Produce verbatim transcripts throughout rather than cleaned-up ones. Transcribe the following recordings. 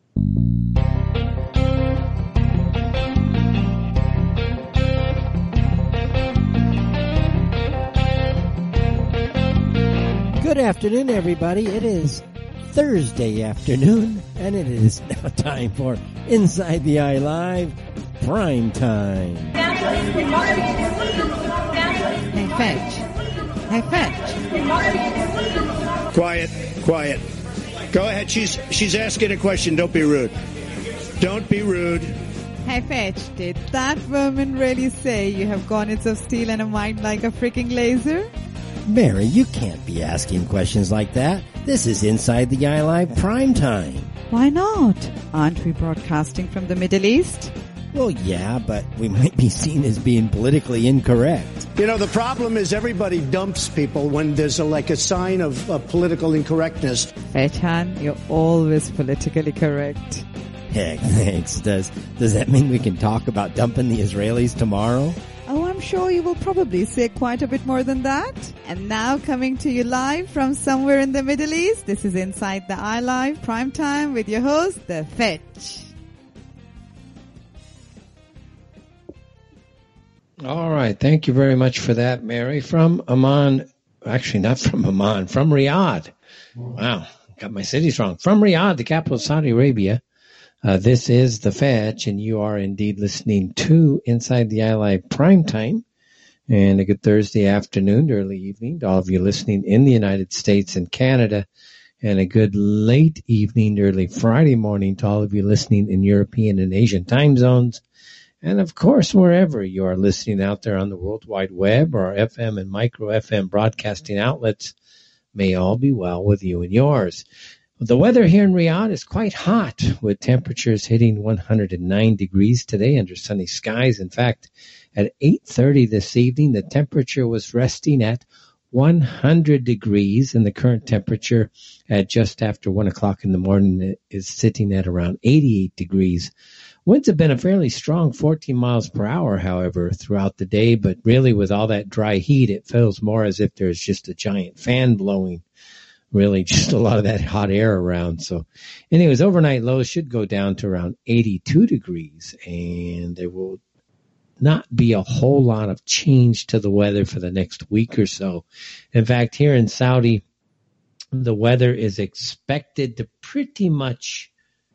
Good afternoon, everybody. It is Thursday afternoon, and it is now time for Inside the Eye Live Prime Time. Hey, Fetch. Hey, Fetch. Quiet, quiet. Go ahead. She's she's asking a question. Don't be rude. Don't be rude. Hey, Fetch, did that woman really say you have garnets of steel and a mind like a freaking laser? Mary, you can't be asking questions like that. This is Inside the Eye Live Prime Time. Why not? Aren't we broadcasting from the Middle East? Well, yeah, but we might be seen as being politically incorrect. You know, the problem is everybody dumps people when there's a, like a sign of uh, political incorrectness. Fetchan, you're always politically correct. Heck, thanks. Does, does that mean we can talk about dumping the Israelis tomorrow? Oh, I'm sure you will probably say quite a bit more than that. And now coming to you live from somewhere in the Middle East, this is Inside the Eye Live Prime Time with your host, The Fetch. All right. Thank you very much for that, Mary. From Amman, actually not from Amman, from Riyadh. Wow, got my cities wrong. From Riyadh, the capital of Saudi Arabia. Uh, this is The Fetch, and you are indeed listening to Inside the Eye Live Prime Time. And a good Thursday afternoon to early evening to all of you listening in the United States and Canada. And a good late evening to early Friday morning to all of you listening in European and Asian time zones. And, of course, wherever you are listening out there on the World Wide Web or F M and micro F M broadcasting outlets, may all be well with you and yours. The weather here in Riyadh is quite hot, with temperatures hitting one hundred nine degrees today under sunny skies. In fact, at eight thirty this evening, the temperature was resting at one hundred degrees, and the current temperature at just after one o'clock in the morning is sitting at around eighty-eight degrees. Winds have been a fairly strong fourteen miles per hour, however, throughout the day, but really with all that dry heat, it feels more as if there's just a giant fan blowing. Really just a lot of that hot air around. So anyways, overnight lows should go down to around eighty-two degrees, and there will not be a whole lot of change to the weather for the next week or so. In fact, here in Saudi, the weather is expected to pretty much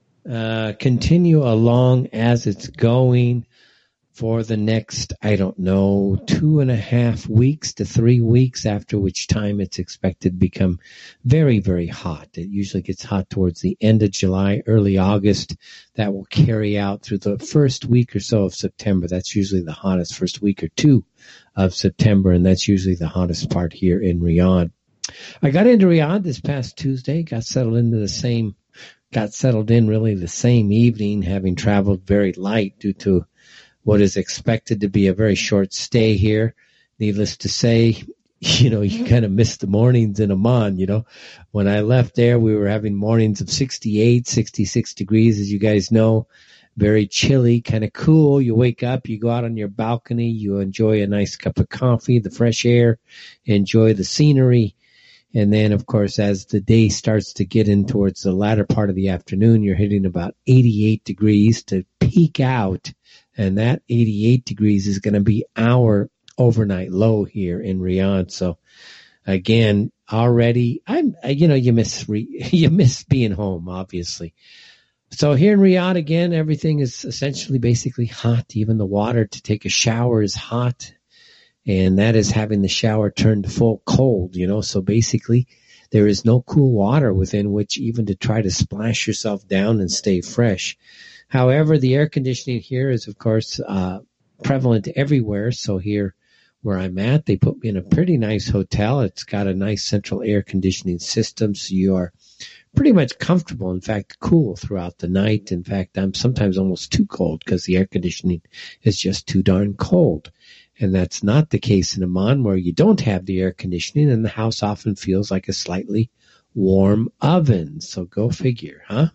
uh, continue along as it's going for the next, I don't know, two and a half weeks to three weeks, after which time it's expected to become very, very hot. It usually gets hot towards the end of July, early August. That will carry out through the first week or so of September. That's usually the hottest first week or two of September, and that's usually the hottest part here in Riyadh. I got into Riyadh this past Tuesday, got settled into the same, got settled in really the same evening, having traveled very light due to what is expected to be a very short stay here. Needless to say, you know, you kind of miss the mornings in Amman, you know. When I left there, we were having mornings of sixty-eight, sixty-six degrees, as you guys know. Very chilly, kind of cool. You wake up, you go out on your balcony, you enjoy a nice cup of coffee, the fresh air, enjoy the scenery. And then, of course, as the day starts to get in towards the latter part of the afternoon, you're hitting about eighty-eight degrees to peak out. And that eighty-eight degrees is going to be our overnight low here in Riyadh. So, again, already, I'm, you know, you miss re, you miss being home, obviously. So here in Riyadh, again, everything is essentially basically hot. Even the water to take a shower is hot, and that is having the shower turned full cold. You know, so basically, there is no cool water within which even to try to splash yourself down and stay fresh. However, the air conditioning here is, of course, uh, prevalent everywhere. So here where I'm at, they put me in a pretty nice hotel. It's got a nice central air conditioning system. So you are pretty much comfortable, in fact, cool throughout the night. In fact, I'm sometimes almost too cold because the air conditioning is just too darn cold. And that's not the case in Amman, where you don't have the air conditioning and the house often feels like a slightly warm oven. So go figure, huh?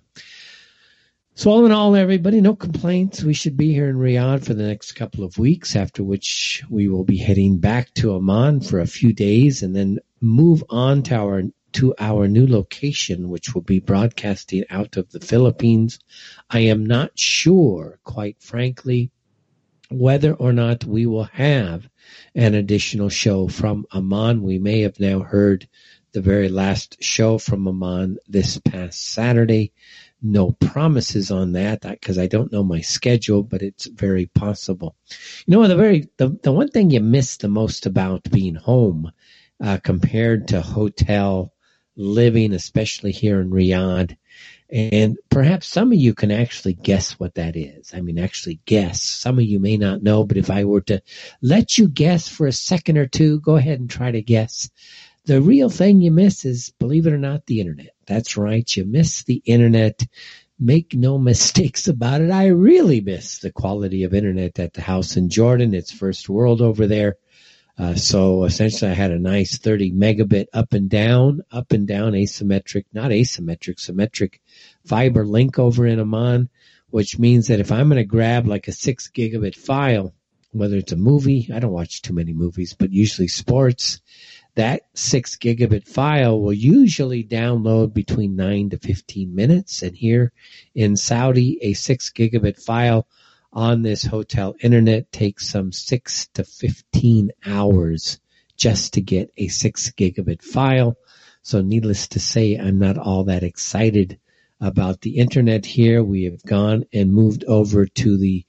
So all in all, everybody, no complaints. We should be here in Riyadh for the next couple of weeks, after which we will be heading back to Amman for a few days and then move on to our to our new location, which will be broadcasting out of the Philippines. I am not sure, quite frankly, whether or not we will have an additional show from Amman. We may have now heard the very last show from Amman this past Saturday. No promises on that because I don't know my schedule, but it's very possible. You know, the very the, the one thing you miss the most about being home uh, compared to hotel living, especially here in Riyadh, and perhaps some of you can actually guess what that is. I mean, actually guess. Some of you may not know, but if I were to let you guess for a second or two, go ahead and try to guess. The real thing you miss is, believe it or not, the internet. That's right. You miss the internet. Make no mistakes about it. I really miss the quality of internet at the house in Jordan. It's first world over there. Uh, so essentially I had a nice thirty megabit up and down, up and down asymmetric, not asymmetric, symmetric fiber link over in Amman, which means that if I'm going to grab like a six gigabit file, whether it's a movie, I don't watch too many movies, but usually sports, that six gigabit file will usually download between nine to fifteen minutes. And here in Saudi, a six gigabit file on this hotel internet takes some six to fifteen hours just to get a six gigabit file. So needless to say, I'm not all that excited about the internet here. We have gone and moved over to the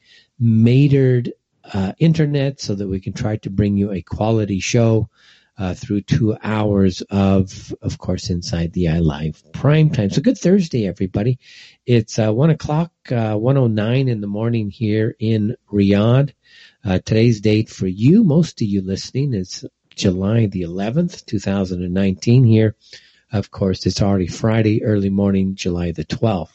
Matered uh, internet so that we can try to bring you a quality show Uh, through two hours of, of course, Inside the Eye Live prime time. So good Thursday, everybody. It's uh, one o'clock, uh, one oh nine in the morning here in Riyadh. Uh, today's date for you, most of you listening, is July the eleventh, two thousand nineteen here. Of course, it's already Friday, early morning, July the twelfth.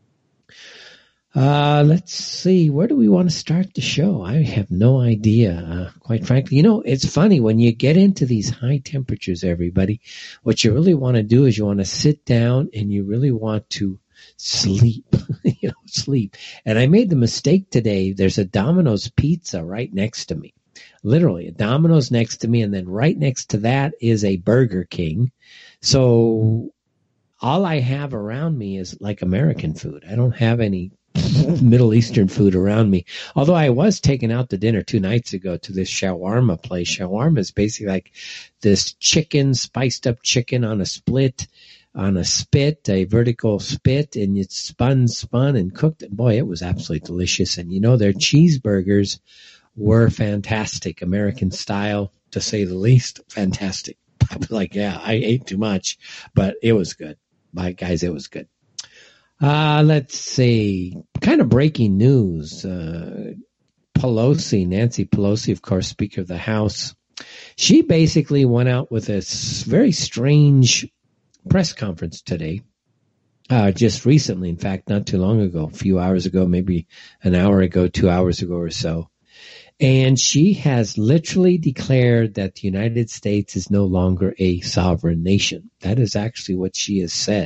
Uh, let's see. Where do we want to start the show? I have no idea, uh, quite frankly. You know, it's funny when you get into these high temperatures, everybody, what you really want to do is you want to sit down and you really want to sleep, you know, sleep. And I made the mistake today. There's a Domino's pizza right next to me, literally a Domino's next to me. And then right next to that is a Burger King. So all I have around me is like American food. I don't have any Middle Eastern food around me. Although I was taken out to dinner two nights ago to this shawarma place. Shawarma is basically like this chicken, spiced up chicken on a split, on a spit, a vertical spit, and it's spun, spun, and cooked. And boy, it was absolutely delicious. And you know, their cheeseburgers were fantastic, American style, to say the least. Fantastic. I was like, yeah, I ate too much, but it was good. My guys, it was good. Uh, let's see, kind of breaking news. Uh, Pelosi, Nancy Pelosi, of course, Speaker of the House, she basically went out with a very strange press conference today, uh, just recently, in fact, not too long ago, a few hours ago, maybe an hour ago, two hours ago or so. And she has literally declared that the United States is no longer a sovereign nation. That is actually what she has said.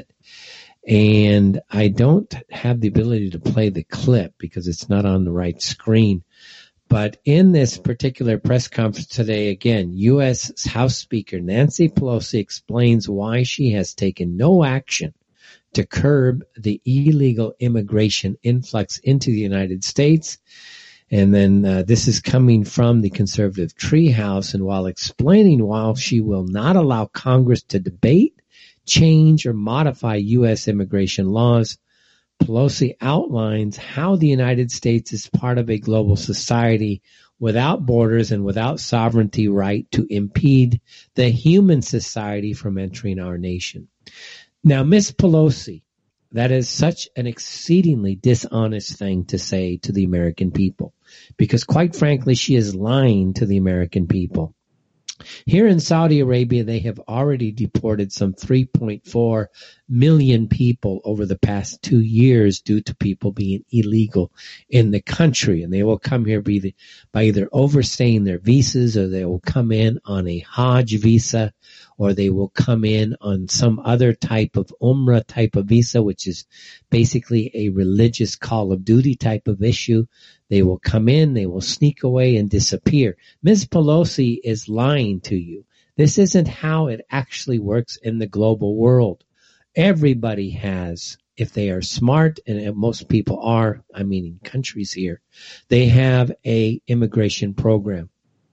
And I don't have the ability to play the clip because it's not on the right screen. But in this particular press conference today, again, U S House Speaker Nancy Pelosi explains why she has taken no action to curb the illegal immigration influx into the United States. And then uh, this is coming from the conservative treehouse. And while explaining why she will not allow Congress to debate, change, or modify U S immigration laws, Pelosi outlines how the United States is part of a global society without borders and without sovereignty right to impede the human society from entering our nation. Now, Miss Pelosi, that is such an exceedingly dishonest thing to say to the American people, because quite frankly, she is lying to the American people. Here in Saudi Arabia, they have already deported some three point four million people over the past two years due to people being illegal in the country. And they will come here by, the, by either overstaying their visas, or they will come in on a Hajj visa, or they will come in on some other type of Umrah type of visa, which is basically a religious call of duty type of issue. They will come in, they will sneak away and disappear. Miz Pelosi is lying to you. This isn't how it actually works in the global world. Everybody has, if they are smart, and most people are, I mean in countries here, they have a immigration program.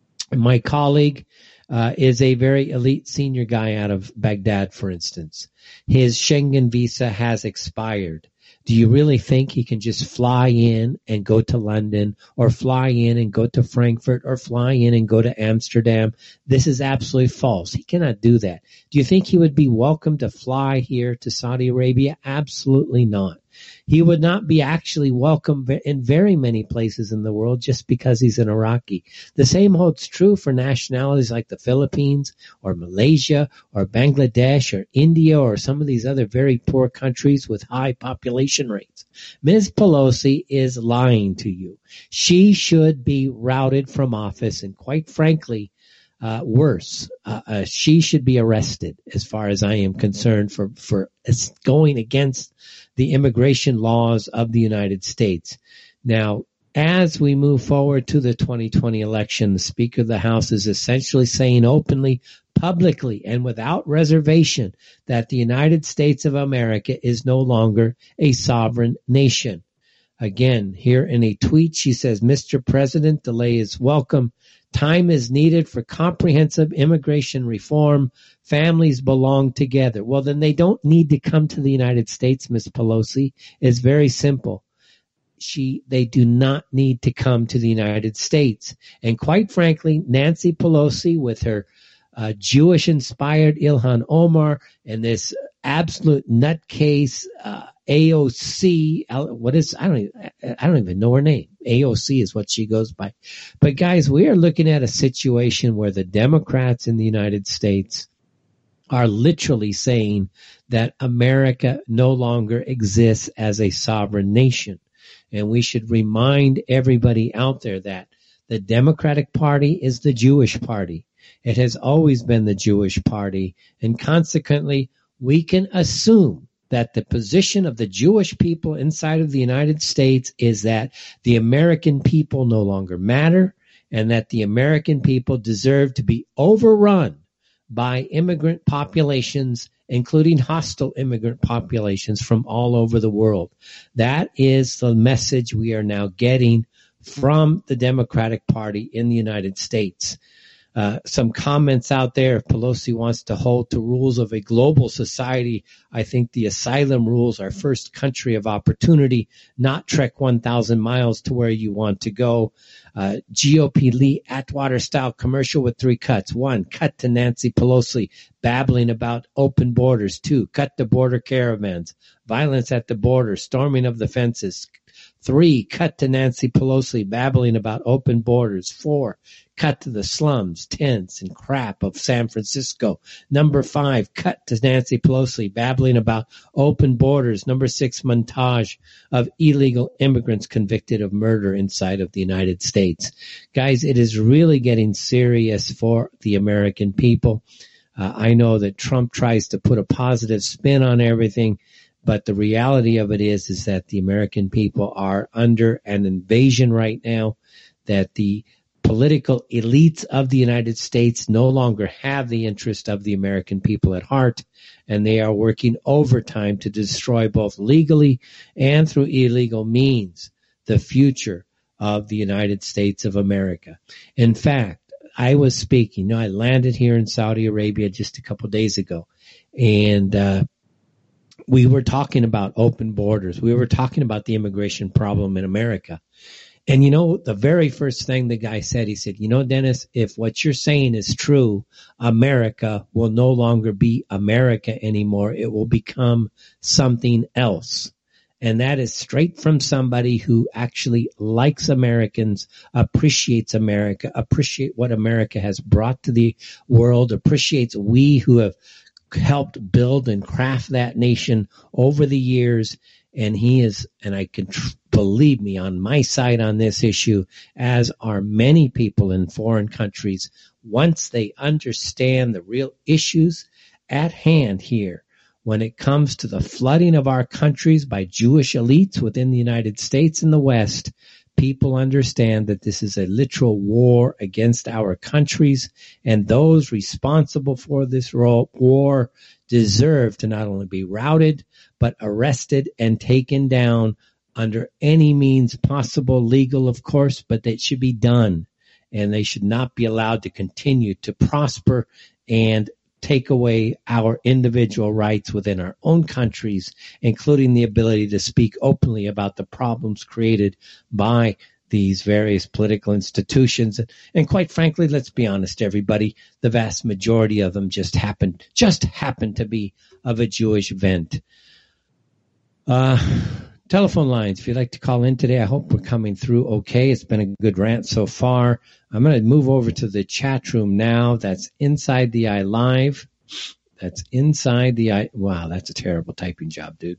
My colleague uh, is a very elite senior guy out of Baghdad, for instance. His Schengen visa has expired. Do you really think he can just fly in and go to London, or fly in and go to Frankfurt, or fly in and go to Amsterdam? This is absolutely false. He cannot do that. Do you think he would be welcome to fly here to Saudi Arabia? Absolutely not. He would not be actually welcome in very many places in the world just because he's an Iraqi. The same holds true for nationalities like the Philippines or Malaysia or Bangladesh or India or some of these other very poor countries with high population rates. Miz Pelosi is lying to you. She should be routed from office, and quite frankly, Uh, worse, uh, uh, she should be arrested as far as I am concerned for, for going against the immigration laws of the United States. Now, as we move forward to the twenty twenty election, the Speaker of the House is essentially saying openly, publicly, and without reservation that the United States of America is no longer a sovereign nation. Again, here in a tweet, she says, Mister President, delay is welcome. Time is needed for comprehensive immigration reform. Families belong together. Well, then they don't need to come to the United States, Miz Pelosi. It's very simple. She, they do not need to come to the United States. And quite frankly, Nancy Pelosi with her uh, Jewish-inspired Ilhan Omar and this absolute nutcase uh, A O C, what is, I don't even, I don't even know her name. A O C is what she goes by. But guys, we are looking at a situation where the Democrats in the United States are literally saying that America no longer exists as a sovereign nation. And we should remind everybody out there that the Democratic Party is the Jewish party. It has always been the Jewish party. And consequently, we can assume that the position of the Jewish people inside of the United States is that the American people no longer matter, and that the American people deserve to be overrun by immigrant populations, including hostile immigrant populations from all over the world. That is the message we are now getting from the Democratic Party in the United States. Uh, some comments out there. If Pelosi wants to hold to rules of a global society, I think the asylum rules are first country of opportunity, not trek one thousand miles to where you want to go. Uh, G O P Lee Atwater style commercial with three cuts. One, cut to Nancy Pelosi babbling about open borders. Two, cut to border caravans, violence at the border, storming of the fences. Three, cut to Nancy Pelosi babbling about open borders. Four, cut to the slums, tents, and crap of San Francisco. Number five, cut to Nancy Pelosi babbling about open borders. Number six, montage of illegal immigrants convicted of murder inside of the United States. Guys, it is really getting serious for the American people. Uh, I know that Trump tries to put a positive spin on everything, but the reality of it is, is that the American people are under an invasion right now, that the political elites of the United States no longer have the interest of the American people at heart, and they are working overtime to destroy both legally and through illegal means the future of the United States of America. In fact, I was speaking, you know, I landed here in Saudi Arabia just a couple days ago, and uh, we were talking about open borders. We were talking about the immigration problem in America. And, you know, the very first thing the guy said, he said, you know, Dennis, if what you're saying is true, America will no longer be America anymore. It will become something else. And that is straight from somebody who actually likes Americans, appreciates America, appreciate what America has brought to the world, appreciates we who have helped build and craft that nation over the years. And he is, and I can tr- believe me, on my side on this issue, as are many people in foreign countries, once they understand the real issues at hand here when it comes to the flooding of our countries by Jewish elites within the United States and the West, people understand that this is a literal war against our countries, and those responsible for this war deserve to not only be routed, but arrested and taken down under any means possible, legal, of course, but that should be done. And they should not be allowed to continue to prosper and take away our individual rights within our own countries, including the ability to speak openly about the problems created by these various political institutions. And quite frankly, let's be honest, everybody, the vast majority of them just happened, just happened to be of a Jewish bent. Uh, telephone lines, if you'd like to call in today, I hope we're coming through okay. It's been a good rant so far. I'm going to move over to the chat room now. That's Inside the Eye Live. That's Inside the Eye. Wow, that's a terrible typing job, dude.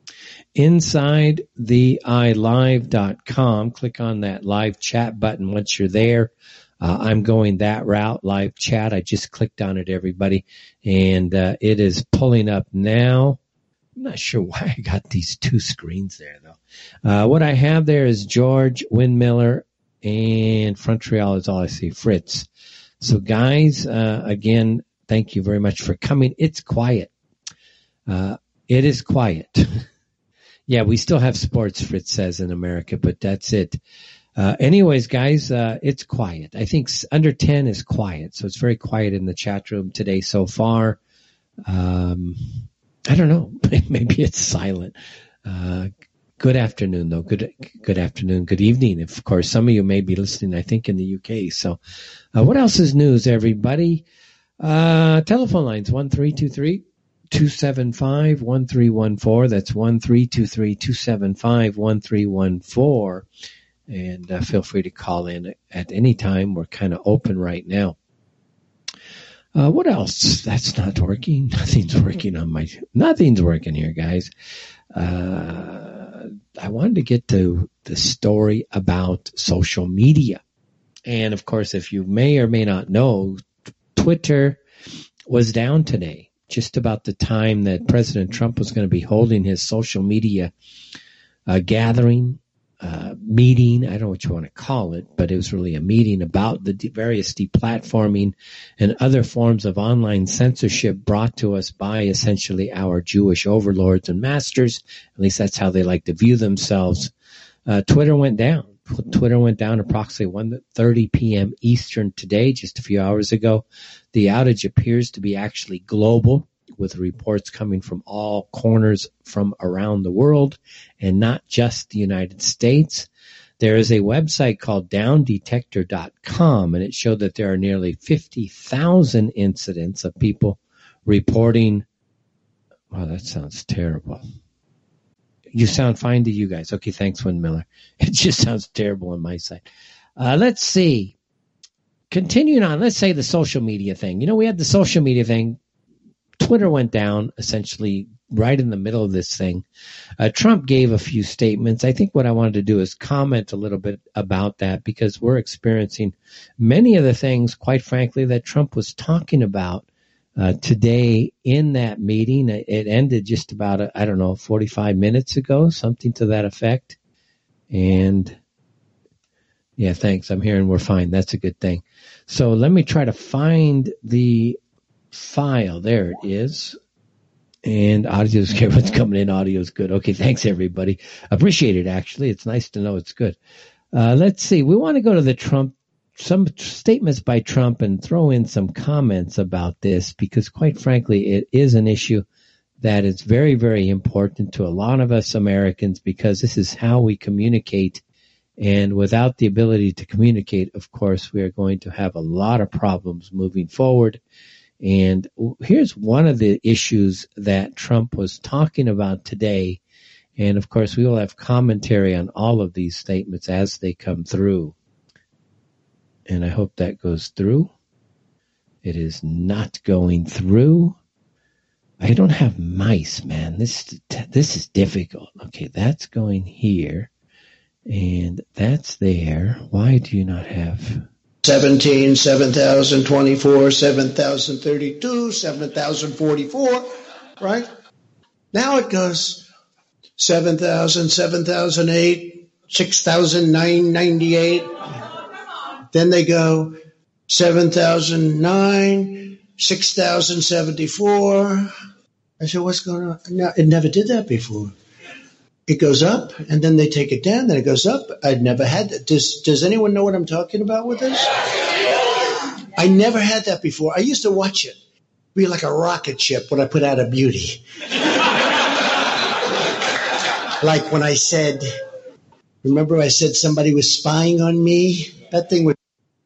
inside the eye live dot com. Click on that live chat button once you're there. Uh, I'm going that route, live chat. I just clicked on it, everybody, and uh, it is pulling up now. I'm not sure why I got these two screens there, though. Uh, what I have there is George, Windmiller, and Frontreal is all I see, Fritz. So, guys, uh, again, thank you very much for coming. It's quiet. Uh, it is quiet. Yeah, we still have sports, Fritz says, in America, but that's it. Uh, anyways, guys, uh, it's quiet. I think under ten is quiet, so it's very quiet in the chat room today so far. Um, I don't know. Maybe it's silent. Uh, good afternoon, though. Good good afternoon, good evening. Of course, some of you may be listening, I think, in the U K. So uh, what else is news, everybody? Uh, telephone lines, one three two three, two seven five, one three one four. That's one three two three, two seven five, one three one four. And uh, feel free to call in at any time. We're kind of open right now. Uh, what else? That's not working. Nothing's working on my, nothing's working here, guys. Uh, I wanted to get to the story about social media. And of course, if you may or may not know, Twitter was down today, just about the time that President Trump was going to be holding his social media uh, gathering. Uh, meeting, I don't know what you want to call it, but it was really a meeting about the de- various deplatforming and other forms of online censorship brought to us by essentially our Jewish overlords and masters. At least that's how they like to view themselves. Uh, Twitter went down. Twitter went down approximately one thirty p.m. Eastern today, just a few hours ago. The outage appears to be actually global, with reports coming from all corners from around the world and not just the United States. There is a website called down detector dot com, and it showed that there are nearly fifty thousand incidents of people reporting. Wow, that sounds terrible. You sound fine to you guys. Okay, thanks, Windmiller. It just sounds terrible on my side. Uh, let's see. Continuing on, let's say the social media thing. You know, we had the social media thing. Twitter went down essentially right in the middle of this thing. Uh, Trump gave a few statements. I think what I wanted to do is comment a little bit about that, because we're experiencing many of the things, quite frankly, that Trump was talking about uh, today in that meeting. It ended just about, I don't know, forty-five minutes ago, something to that effect. And yeah, thanks. I'm hearing we're fine. That's a good thing. So let me try to find the file. There it is. And audio's good. What's coming in? Audio's good. Okay, thanks everybody. Appreciate it, actually. It's nice to know it's good. Uh, let's see. We want to go to the Trump, some statements by Trump, and throw in some comments about this, because quite frankly, it is an issue that is very, very important to a lot of us Americans, because this is how we communicate. And without the ability to communicate, of course, we are going to have a lot of problems moving forward. And here's one of the issues that Trump was talking about today. And of course, we will have commentary on all of these statements as they come through. And I hope that goes through. It is not going through. I don't have mice, man. This, this is difficult. Okay, that's going here. And that's there. Why do you not have... seventeen, seven thousand twenty-four, seven thousand thirty-two, seven thousand forty-four, right? Now it goes seven thousand, seven thousand eight, six thousand nine hundred ninety-eight. Then they go seven thousand nine, six thousand seventy-four. I said, what's going on? No, it never did that before. It goes up, and then they take it down, then it goes up. I'd never had that. Does, does anyone know what I'm talking about with this? I never had that before. I used to watch it. Be like a rocket ship when I put out a beauty. Like when I said, remember I said somebody was spying on me? That thing was.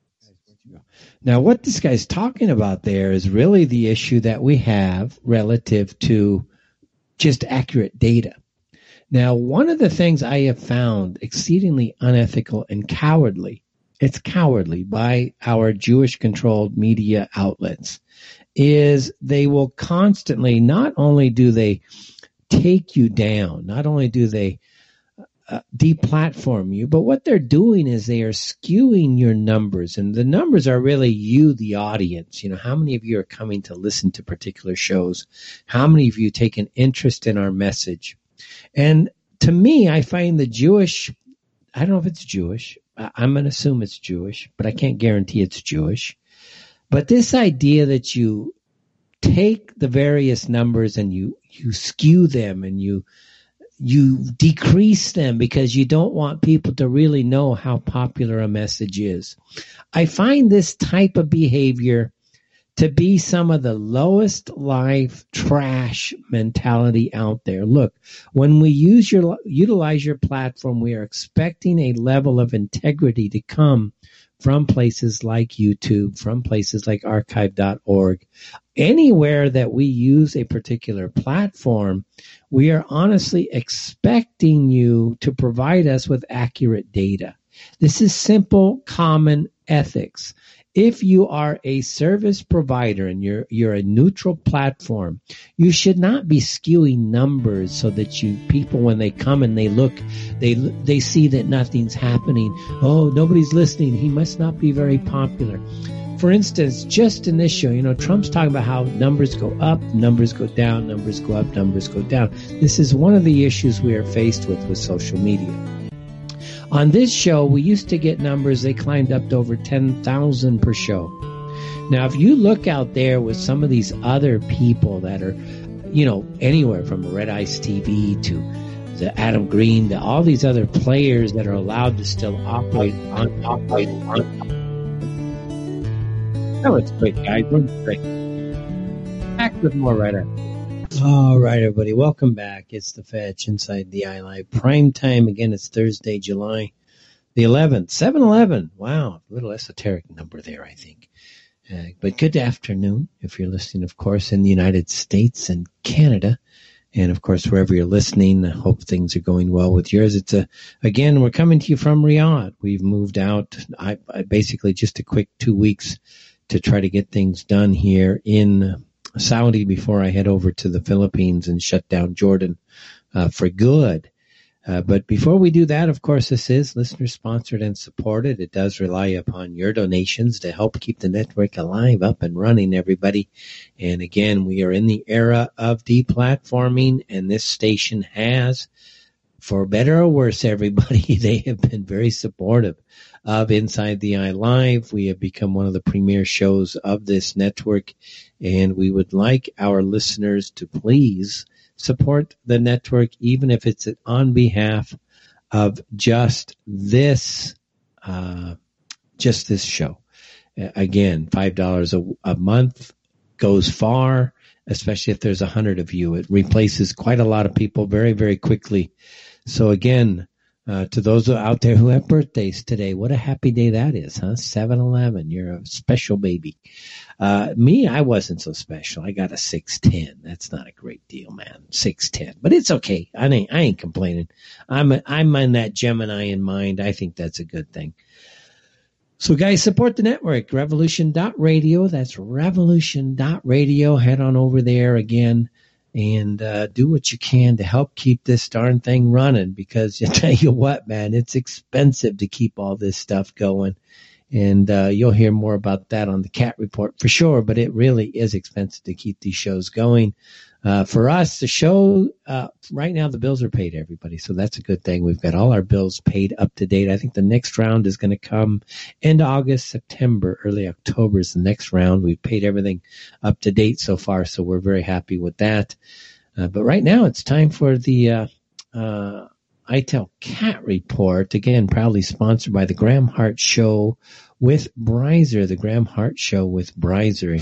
Now, what this guy's talking about there is really the issue that we have relative to just accurate data. Now, one of the things I have found exceedingly unethical and cowardly, it's cowardly by our Jewish-controlled media outlets, is they will constantly, not only do they take you down, not only do they uh, deplatform you, but what they're doing is they are skewing your numbers. And the numbers are really you, the audience. You know, how many of you are coming to listen to particular shows? How many of you take an interest in our message? And to me, I find the Jewish, I don't know if it's Jewish, I'm going to assume it's Jewish, but I can't guarantee it's Jewish. But this idea that you take the various numbers and you, you skew them and you you decrease them because you don't want people to really know how popular a message is. I find this type of behavior to be some of the lowest life trash mentality out there. Look, when we use your utilize your platform, we are expecting a level of integrity to come from places like YouTube, from places like archive dot org. Anywhere that we use a particular platform, we are honestly expecting you to provide us with accurate data. This is simple, common ethics. If you are a service provider and you're you're a neutral platform, you should not be skewing numbers so that you people, when they come and they look, they they see that nothing's happening. Oh, nobody's listening. He must not be very popular. For instance, just in this show, you know, Trump's talking about how numbers go up, numbers go down, numbers go up, numbers go down. This is one of the issues we are faced with with social media. On this show, we used to get numbers, they climbed up to over ten thousand per show. Now, if you look out there with some of these other people that are, you know, anywhere from Red Ice T V to the Adam Green, to all these other players that are allowed to still operate on, operate on. That was great, guys. That was great. Back with more right after. All right, everybody. Welcome back. It's the Fetch Inside the iLive Prime Time. Again, it's Thursday, July the eleventh. seven eleven. Wow. A little esoteric number there, I think. Uh, but good afternoon if you're listening, of course, in the United States and Canada. And, of course, wherever you're listening, I hope things are going well with yours. It's a, again, we're coming to you from Riyadh. We've moved out. I, I basically just a quick two weeks to try to get things done here in Saudi before I head over to the Philippines and shut down Jordan uh, for good. Uh, but before we do that, of course, this is listener sponsored and supported. It does rely upon your donations to help keep the network alive, up and running, everybody. And again, we are in the era of deplatforming, and this station has, for better or worse, everybody, they have been very supportive of Inside the iLive. We have become one of the premier shows of this network, and we would like our listeners to please support the network, even if it's on behalf of just this, uh, just this show. Uh, again, five dollars a, a month goes far, especially if there's a hundred of you. It replaces quite a lot of people very, very quickly. So again, Uh, to those out there who have birthdays today, what a happy day that is, huh? seven eleven, you're a special baby. Uh, me, I wasn't so special. I got a six ten. That's not a great deal, man. six ten, but it's okay. I ain't, I ain't complaining. I'm, a, I'm in that Gemini in mind. I think that's a good thing. So guys, support the network, revolution dot radio. That's revolution dot radio. Head on over there again. And uh, do what you can to help keep this darn thing running, because I tell you what, man, it's expensive to keep all this stuff going. And uh, you'll hear more about that on the Cat Report for sure, but it really is expensive to keep these shows going. Uh, for us, the show, uh, right now the bills are paid, everybody. So that's a good thing. We've got all our bills paid up to date. I think the next round is going to come end August, September, early October is the next round. We've paid everything up to date so far. So we're very happy with that. Uh, but right now it's time for the, uh, uh, I Tell Cat Report. Again, proudly sponsored by the Graham Hart Show with Bryzer. The Graham Hart Show with Bryzer.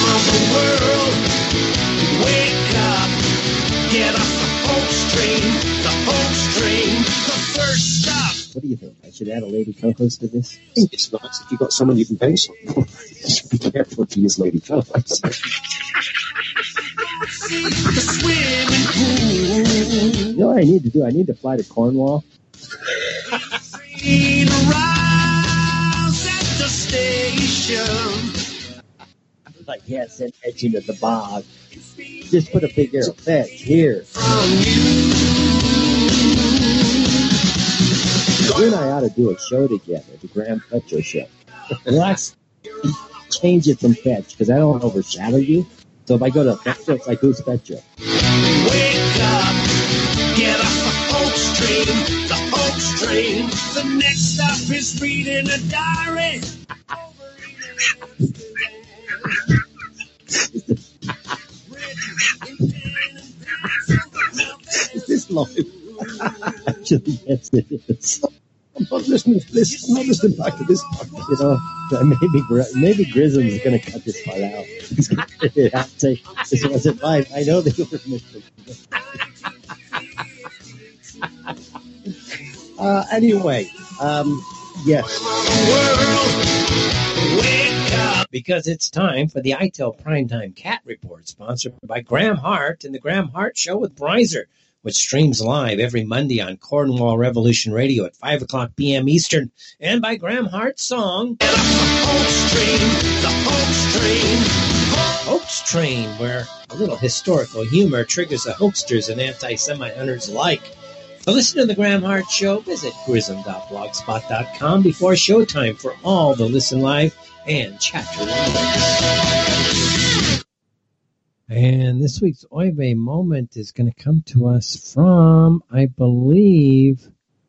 Wake up, get off the Oaks train, the Oaks train, the first stop. What do you think? I should add a lady co-host to this? I think it's nice if you've got someone you can bounce on. Be careful to use lady co-host. The swimming pool. You know what I need to do? I need to fly to Cornwall. Train arrives at the station. Like, yeah, send Edgy to the bog. Just put a big arrow. Fetch here. You and I ought to do a show together, the Graham Fetcher Show. Let's change it from Fetch, because I don't want to overshadow you. So if I go to Fetcher, it's like, who's Fetcher? Wake up, get off the Oaks train, the Oaks train. The next stop is reading a diary. Is this live? Actually, yes, it is. I'm not listening to this. I'm not listening back to this part. You know, maybe maybe Grisham's going to cut this part out. He's going to say, this wasn't live. I know they were missing. Uh, anyway, um, yes. Because it's time for the I Tell Primetime Cat Report, sponsored by Graham Hart and the Graham Hart Show with Bryzer, which streams live every Monday on Cornwall Revolution Radio at five o'clock p.m. Eastern, and by Graham Hart's song, Oaks Train, the Oaks Train. Oaks Train, where a little historical humor triggers the hoaxsters and anti-Semite hunters alike. To listen to the Graham Hart Show, visit grism dot blogspot dot com before showtime for all the Listen Live and chat room. And this week's Oy Vey moment is going to come to us from, I believe,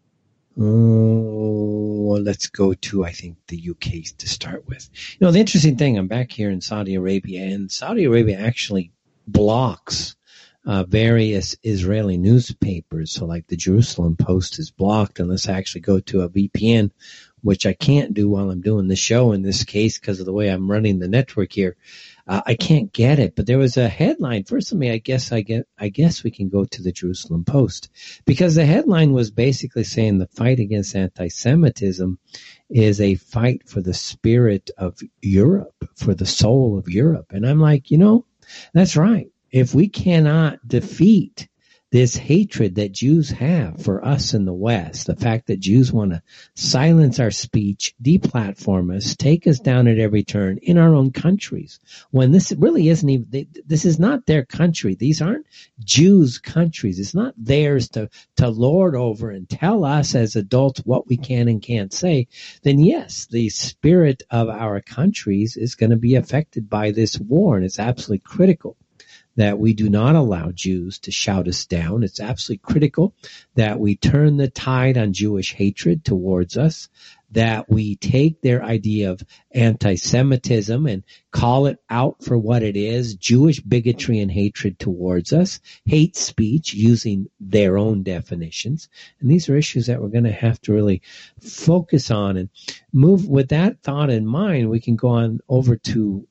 oh, let's go to, I think, the U K to start with. You know, the interesting thing, I'm back here in Saudi Arabia, and Saudi Arabia actually blocks uh, various Israeli newspapers. So like the Jerusalem Post is blocked unless I actually go to a V P N, which I can't do while I'm doing the show in this case because of the way I'm running the network here. Uh, I can't get it, but there was a headline. First of me, I guess I get. I guess we can go to the Jerusalem Post because the headline was basically saying the fight against anti-Semitism is a fight for the spirit of Europe, for the soul of Europe. And I'm like, you know, that's right. If we cannot defeat this hatred that Jews have for us in the West, the fact that Jews want to silence our speech, deplatform us, take us down at every turn in our own countries, when this really isn't even, they, this is not their country. These aren't Jews' countries. It's not theirs to, to lord over and tell us as adults what we can and can't say. Then yes, the spirit of our countries is going to be affected by this war, and it's absolutely critical that we do not allow Jews to shout us down. It's absolutely critical that we turn the tide on Jewish hatred towards us, that we take their idea of anti-Semitism and call it out for what it is, Jewish bigotry and hatred towards us, hate speech using their own definitions. And these are issues that we're going to have to really focus on and move. With that thought in mind, we can go on over to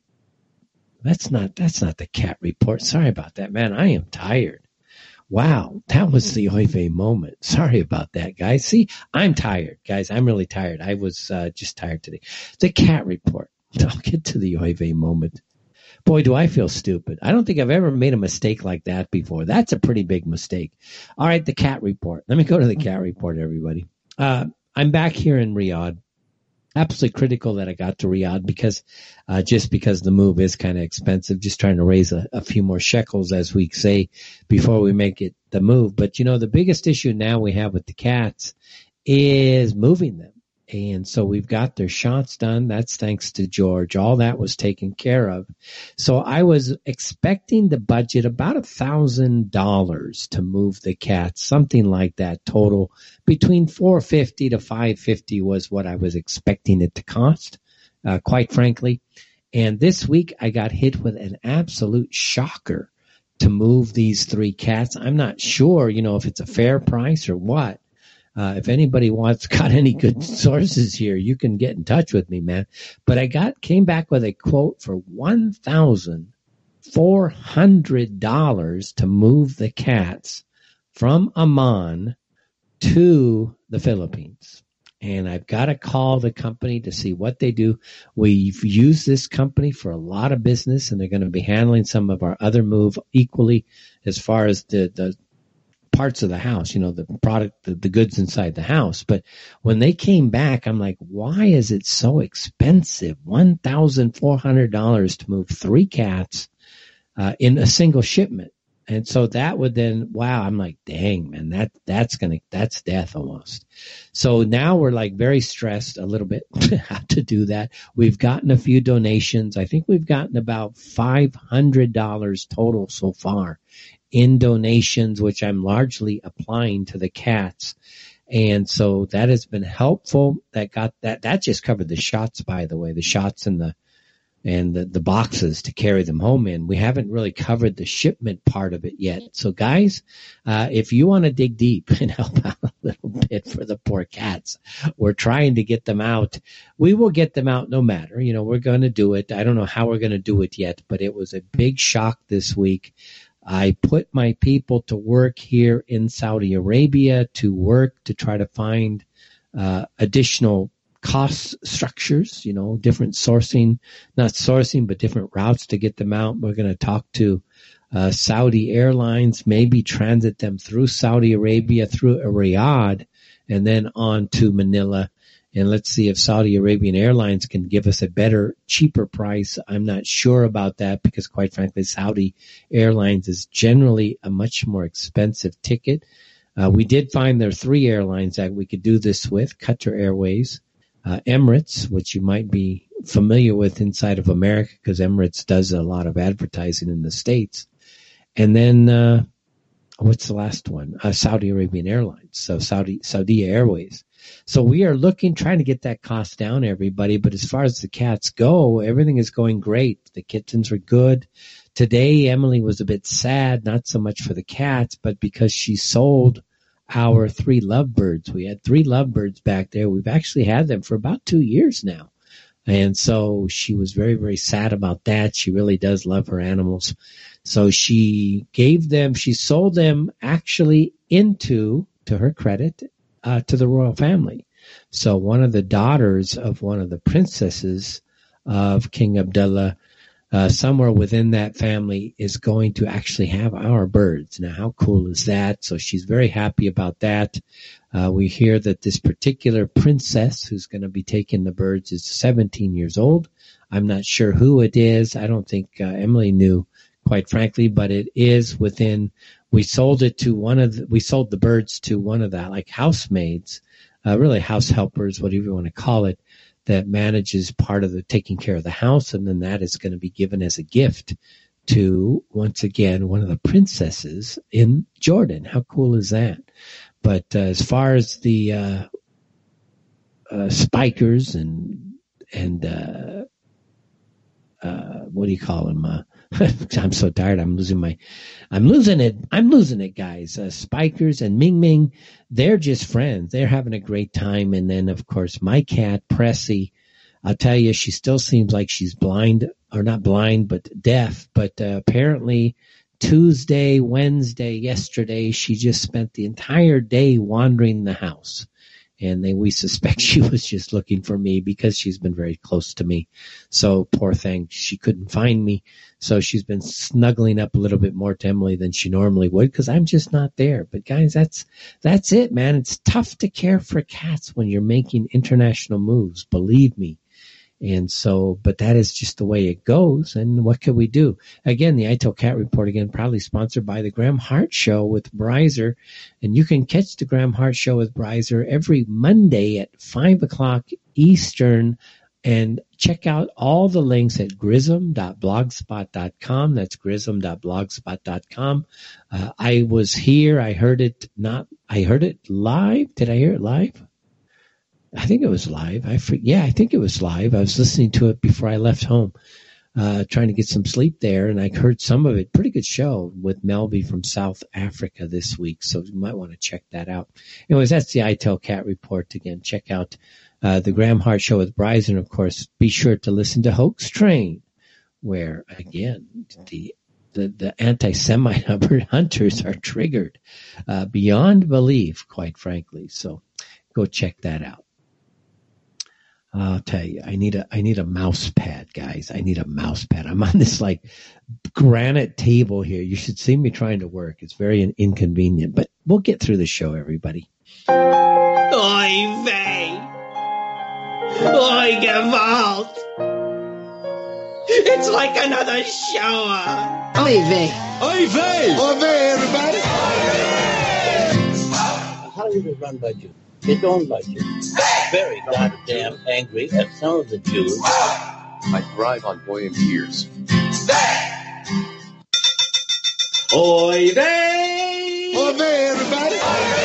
That's not that's not the cat report. Sorry about that, man. I am tired. Wow, that was the Oy Vey moment. Sorry about that, guys. See, I'm tired, guys. I'm really tired. I was uh, just tired today. The cat report. I'll get to the Oy Vey moment. Boy, do I feel stupid. I don't think I've ever made a mistake like that before. That's a pretty big mistake. All right, the cat report. Let me go to the cat report, everybody. Uh, I'm back here in Riyadh. Absolutely critical that I got to Riyadh because, uh, just because the move is kind of expensive, just trying to raise a, a few more shekels, as we say, before we make it the move. But, you know, the biggest issue now we have with the cats is moving them. And so we've got their shots done. That's thanks to George. All that was taken care of. So I was expecting the budget about a thousand dollars to move the cats, something like that. Total between four fifty to five fifty was what I was expecting it to cost, uh, quite frankly. And this week I got hit with an absolute shocker to move these three cats. I'm not sure, you know, if it's a fair price or what. Uh, if anybody wants, got any good sources here, you can get in touch with me, man. But I got, came back with a quote for one thousand four hundred dollars to move the cats from Amman to the Philippines. And I've got to call the company to see what they do. We've used this company for a lot of business, and they're going to be handling some of our other move equally as far as the, the, parts of the house, you know, the product, the, the goods inside the house. But when they came back, I'm like, why is it so expensive? one thousand four hundred dollars to move three cats uh, in a single shipment. And so that would then, wow, I'm like, dang, man, that, that's going to, that's death almost. So now we're like very stressed a little bit how to do that. We've gotten a few donations. I think we've gotten about five hundred dollars total so far in donations, which I'm largely applying to the cats. And so that has been helpful. That got that, that just covered the shots, by the way, the shots and the, and the, the boxes to carry them home in. We haven't really covered the shipment part of it yet. So guys, uh, if you want to dig deep and help out a little bit for the poor cats, we're trying to get them out. We will get them out no matter, you know, we're going to do it. I don't know how we're going to do it yet, but it was a big shock this week. I put my people to work here in Saudi Arabia to work to try to find uh, additional cost structures, you know, different sourcing, not sourcing, but different routes to get them out. We're going to talk to uh, Saudi Airlines, maybe transit them through Saudi Arabia, through Riyadh, and then on to Manila. And let's see if Saudi Arabian Airlines can give us a better, cheaper price. I'm not sure about that because, quite frankly, Saudi Airlines is generally a much more expensive ticket. Uh, we did find there are three airlines that we could do this with: Qatar Airways, uh, Emirates, which you might be familiar with inside of America because Emirates does a lot of advertising in the States, and then uh, what's the last one? Uh, Saudi Arabian Airlines, so Saudi Saudi Airways. So we are looking, trying to get that cost down, everybody. But as far as the cats go, everything is going great. The kittens are good. Today, Emily was a bit sad, not so much for the cats, but because she sold our three lovebirds. We had three lovebirds back there. We've actually had them for about two years now. And so she was very, very sad about that. She really does love her animals. So she gave them, she sold them actually into, to her credit, Uh, to the royal family. So one of the daughters of one of the princesses of King Abdullah, uh, somewhere within that family, is going to actually have our birds. Now, how cool is that? So she's very happy about that. Uh, we hear that this particular princess who's going to be taking the birds is seventeen years old. I'm not sure who it is. I don't think uh, Emily knew, quite frankly, but it is within. We sold it to one of the, we sold the birds to one of the like housemaids, uh, really house helpers, whatever you want to call it, that manages part of the taking care of the house. And then that is going to be given as a gift to, once again, one of the princesses in Jordan. How cool is that? But uh, as far as the uh, uh, spikers and, and uh, uh, what do you call them? Uh, I'm so tired. I'm losing my, I'm losing it. I'm losing it, guys. Uh, Spikers and Ming Ming, they're just friends. They're having a great time. And then, of course, my cat, Pressy, I'll tell you, she still seems like she's blind, or not blind, but deaf. But uh, apparently Tuesday, Wednesday, yesterday, she just spent the entire day wandering the house. And they, we suspect she was just looking for me because she's been very close to me. So poor thing, she couldn't find me. So she's been snuggling up a little bit more to Emily than she normally would because I'm just not there. But guys, that's that's it, man. It's tough to care for cats when you're making international moves. Believe me, And so, but that is just the way it goes. And what can we do? Again, the I Tell Cat Report, again, proudly sponsored by the Graham Hart Show with Breiser. And you can catch the Graham Hart Show with Breiser every Monday at five o'clock Eastern. And check out all the links at grism dot blogspot dot com. That's grism dot blogspot dot com. Uh, I was here. I heard it not, I heard it live. Did I hear it live? I think it was live. I for, yeah, I think it was live. I was listening to it before I left home, uh, trying to get some sleep there, and I heard some of it. Pretty good show with Melby from South Africa this week, so you might want to check that out. Anyways, that's the I Tell Cat Report. Again, check out uh, the Graham Hart Show with Bryce, and of course, be sure to listen to Hoax Train, where again the the, the anti-Semite hunters are triggered uh, beyond belief, quite frankly. So go check that out. I'll tell you, I need a I need a mouse pad, guys. I need a mouse pad. I'm on this like granite table here. You should see me trying to work. It's very in- inconvenient, but we'll get through the show, everybody. Oy vey! Oy gewalt! It's like another shower. Oy vey! Oy vey! Oy vey, everybody! How do you run by Jews? They don't like you. Very goddamn angry at some of the Jews. I thrive on boy and tears. Oy vey! Oy vey, everybody!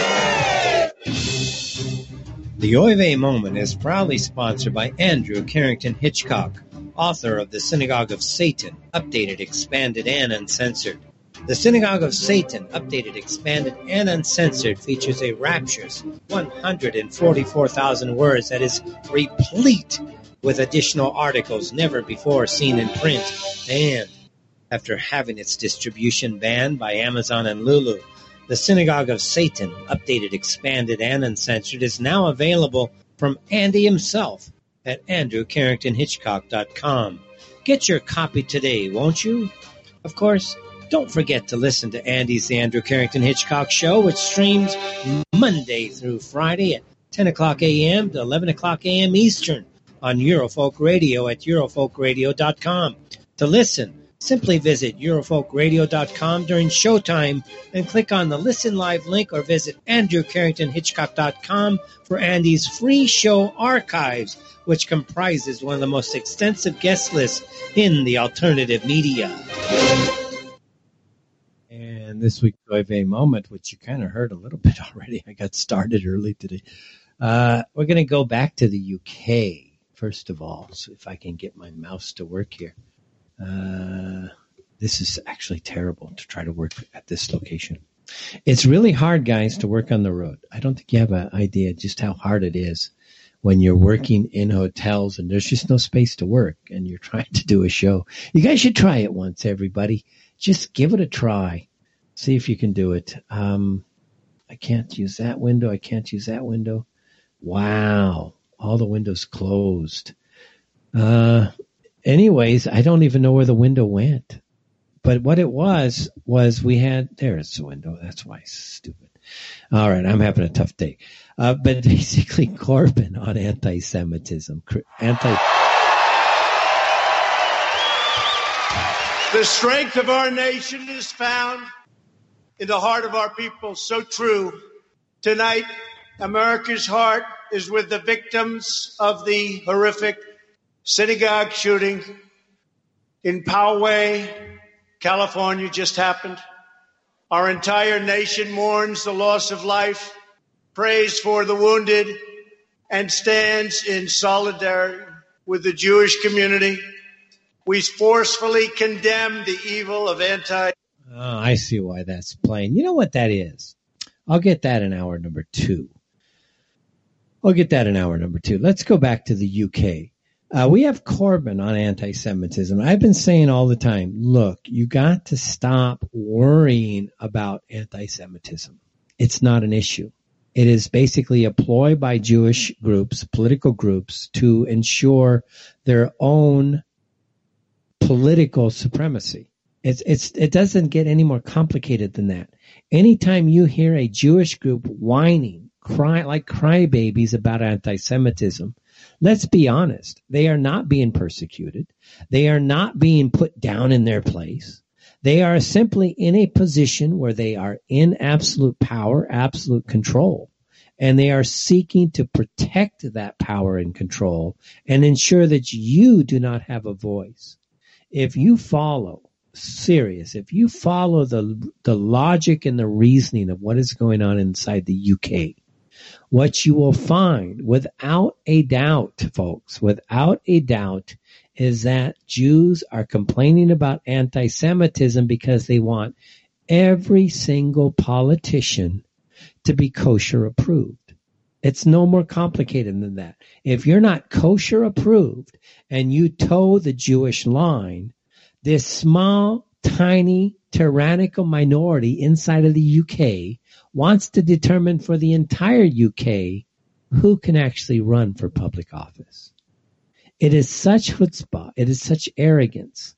The Oy Vey Moment is proudly sponsored by Andrew Carrington Hitchcock, author of The Synagogue of Satan, updated, expanded, and uncensored. The Synagogue of Satan, updated, expanded, and uncensored, features a rapturous one hundred forty-four thousand words that is replete with additional articles never before seen in print. And after having its distribution banned by Amazon and Lulu, the Synagogue of Satan, updated, expanded, and uncensored, is now available from Andy himself at andrew carrington hitchcock dot com. Get your copy today, won't you? Of course, don't forget to listen to Andy's The Andrew Carrington Hitchcock Show, which streams Monday through Friday at ten o'clock a.m. to eleven o'clock a.m. Eastern on Eurofolk Radio at eurofolk radio dot com. To listen, simply visit eurofolk radio dot com during showtime and click on the Listen Live link, or visit andrew carrington hitchcock dot com for Andy's free show archives, which comprises one of the most extensive guest lists in the alternative media. And this week's Oy Vey Moment, which you kind of heard a little bit already. I got started early today. Uh, we're going to go back to the U K, first of all, so if I can get my mouse to work here. Uh, this is actually terrible to try to work at this location. It's really hard, guys, to work on the road. I don't think you have an idea just how hard it is when you're working in hotels and there's just no space to work and you're trying to do a show. You guys should try it once, everybody. Just give it a try. See if you can do it. Um, I can't use that window. I can't use that window. Wow. All the windows closed. Uh, anyways, I don't even know where the window went. But what it was, was we had, there's the window. That's why it's stupid. All right. I'm having a tough day. Uh, but basically Corbyn on anti-Semitism. Anti The strength of our nation is found in the heart of our people. So true. Tonight, America's heart is with the victims of the horrific synagogue shooting in Poway, California, just happened. Our entire nation mourns the loss of life, prays for the wounded, and stands in solidarity with the Jewish community. We forcefully condemn the evil of anti- Oh, I see why that's playing. You know what that is? I'll get that in hour number two. I'll get that in hour number two. Let's go back to the U K. Uh, we have Corbyn on anti-Semitism. I've been saying all the time, look, you got to stop worrying about anti-Semitism. It's not an issue. It is basically a ploy by Jewish groups, political groups, to ensure their own political supremacy. It's, it's, it doesn't get any more complicated than that. Anytime you hear a Jewish group whining, cry like crybabies about anti-Semitism, Let's be honest. They are not being persecuted. They are not being put down in their place. They are simply in a position where they are in absolute power, absolute control, and they are seeking to protect that power and control and ensure that you do not have a voice. If you follow, serious, if you follow the the logic and the reasoning of what is going on inside the U K, what you will find without a doubt, folks, without a doubt, is that Jews are complaining about anti-Semitism because they want every single politician to be kosher approved. It's no more complicated than that. If you're not kosher approved and you toe the Jewish line, this small, tiny, tyrannical minority inside of the U K wants to determine for the entire U K who can actually run for public office. It is such chutzpah. It is such arrogance.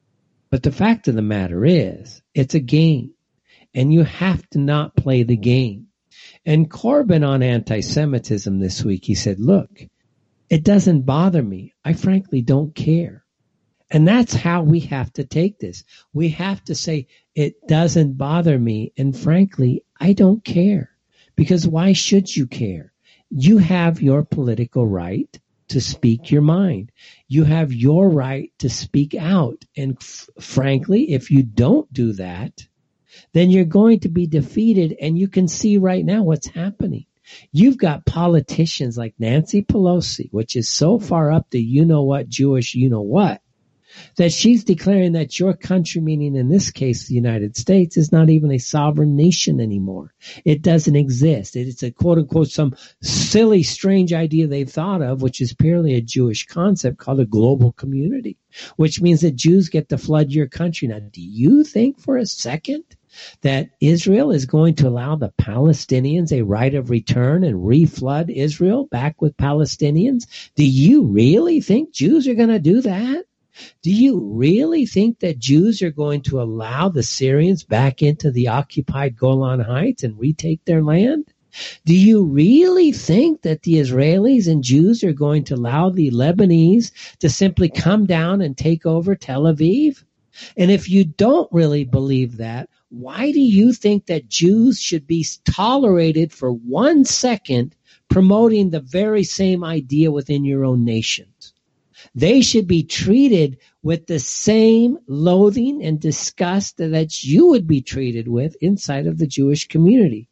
But the fact of the matter is, it's a game, and you have to not play the game. And Corbyn on anti-Semitism this week, he said, look, it doesn't bother me. I frankly don't care. And that's how we have to take this. We have to say, it doesn't bother me. And frankly, I don't care. Because why should you care? You have your political right to speak your mind. You have your right to speak out. And f- frankly, if you don't do that, then you're going to be defeated. And you can see right now what's happening. You've got politicians like Nancy Pelosi, which is so far up the you-know-what, Jewish you-know-what, that she's declaring that your country, meaning in this case the United States, is not even a sovereign nation anymore. It doesn't exist. It's a quote-unquote some silly, strange idea they've thought of, which is purely a Jewish concept called a global community, which means that Jews get to flood your country. Now, do you think for a second that Israel is going to allow the Palestinians a right of return and reflood Israel back with Palestinians? Do you really think Jews are going to do that? Do you really think that Jews are going to allow the Syrians back into the occupied Golan Heights and retake their land? Do you really think that the Israelis and Jews are going to allow the Lebanese to simply come down and take over Tel Aviv? And if you don't really believe that, why do you think that Jews should be tolerated for one second promoting the very same idea within your own nations? They should be treated with the same loathing and disgust that you would be treated with inside of the Jewish community.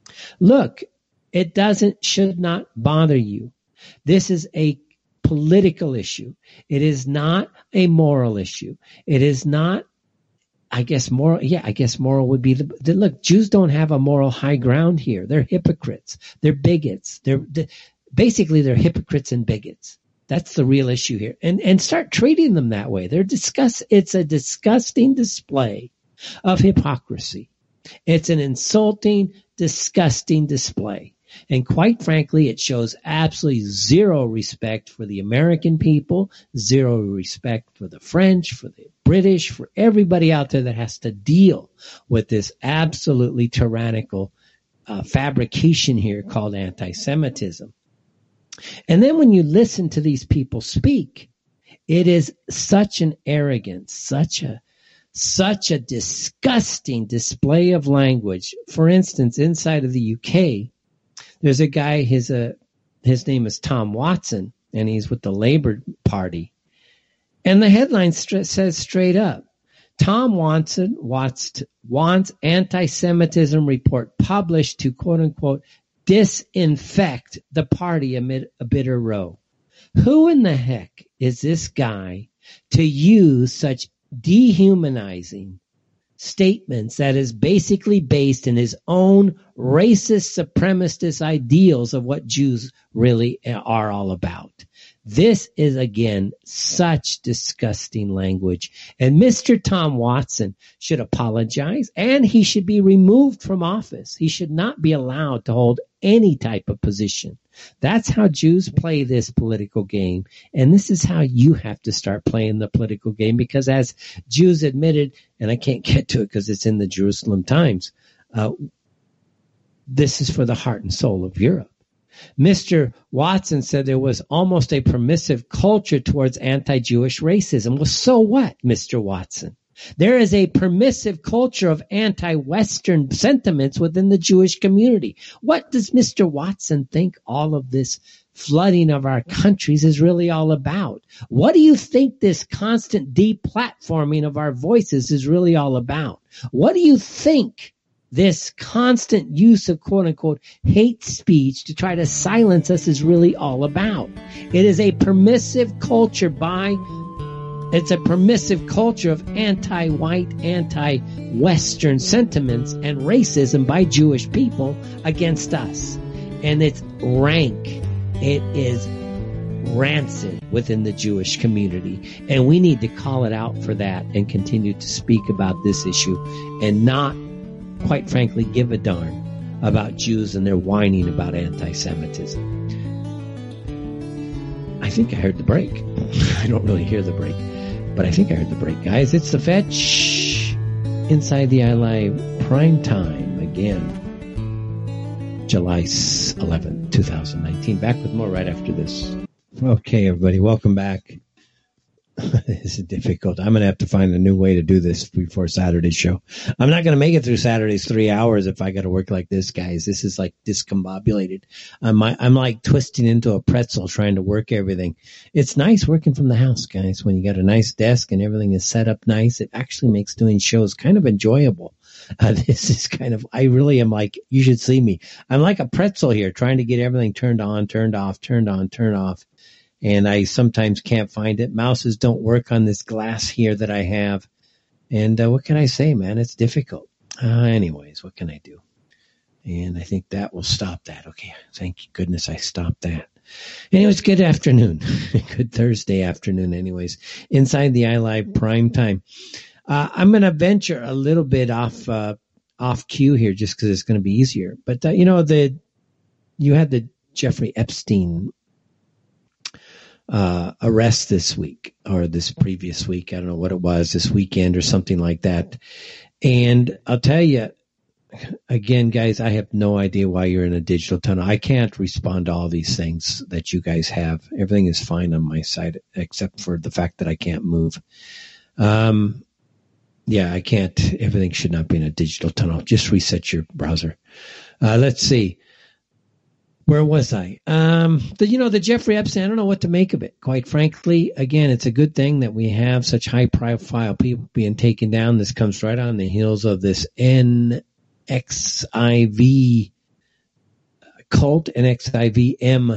Look, it doesn't, should not bother you. This is a political issue. It is not a moral issue. It is not, I guess moral, yeah, I guess moral would be the, the look, Jews don't have a moral high ground here. They're hypocrites. They're bigots. They're, they, basically they're hypocrites and bigots. That's the real issue here. And and start treating them that way. They're disgust, it's a disgusting display of hypocrisy. It's an insulting, disgusting display. And quite frankly, it shows absolutely zero respect for the American people, zero respect for the French, for the British, for everybody out there that has to deal with this absolutely tyrannical uh, fabrication here called anti-Semitism. And then when you listen to these people speak, it is such an arrogance, such a such a disgusting display of language. For instance, inside of the U K, there's a guy, his uh, his name is Tom Watson, and he's with the Labour Party. And the headline st- says straight up, Tom Watson wants, wants anti-Semitism report published to quote-unquote disinfect the party amid a bitter row. Who in the heck is this guy to use such dehumanizing statements that is basically based in his own racist, supremacist ideals of what Jews really are all about? This is, again, such disgusting language. And Mister Tom Watson should apologize, and he should be removed from office. He should not be allowed to hold any type of position. That's how Jews play this political game. And this is how you have to start playing the political game, because as Jews admitted, and I can't get to it because it's in the Jerusalem Times, uh, this is for the heart and soul of Europe. Mister Watson said there was almost a permissive culture towards anti-Jewish racism. Well, so what, Mister Watson? There is a permissive culture of anti-Western sentiments within the Jewish community. What does Mister Watson think all of this flooding of our countries is really all about? What do you think this constant deplatforming of our voices is really all about? What do you think this constant use of quote-unquote hate speech to try to silence us is really all about? It is a permissive culture by It's a permissive culture of anti-white, anti-Western sentiments and racism by Jewish people against us. And it's rank. It is rancid within the Jewish community. And we need to call it out for that and continue to speak about this issue and not, quite frankly, give a darn about Jews and their whining about anti-Semitism. I think I heard the break. I don't really hear the break. But I think I heard the break, guys. It's the Fetch Inside the iLive Prime Time again. July eleventh, twenty nineteen. Back with more right after this. Okay, everybody, welcome back. This is difficult. I'm going to have to find a new way to do this before Saturday's show. I'm not going to make it through Saturday's three hours if I got to work like this, guys. This is like discombobulated. I'm, I'm like twisting into a pretzel trying to work everything. It's nice working from the house, guys. When you got a nice desk and everything is set up nice, it actually makes doing shows kind of enjoyable. Uh, this is kind of, I really am like, you should see me. I'm like a pretzel here trying to get everything turned on, turned off, turned on, turned off. And I sometimes can't find it. Mouses don't work on this glass here that I have. And uh, what can I say, man? It's difficult. Uh, anyways, what can I do? And I think that will stop that. Okay, thank goodness I stopped that. Anyways, good afternoon. Good Thursday afternoon, anyways. Inside the iLive Prime Time. Uh, I'm going to venture a little bit off uh, off cue here just because it's going to be easier. But, uh, you know, the you had the Jeffrey Epstein Uh, arrest this week or this previous week. I don't know what it was, this weekend or something like that. And I'll tell you, again, guys, I have no idea why you're in a digital tunnel. I can't respond to all these things that you guys have. Everything is fine on my side except for the fact that I can't move. Um, yeah, I can't. Everything should not be in a digital tunnel. Just reset your browser. Uh, let's see. Where was I? Um, the, you know, the Jeffrey Epstein, I don't know what to make of it. Quite frankly, again, it's a good thing that we have such high profile people being taken down. This comes right on the heels of this N X I V cult, N X I V M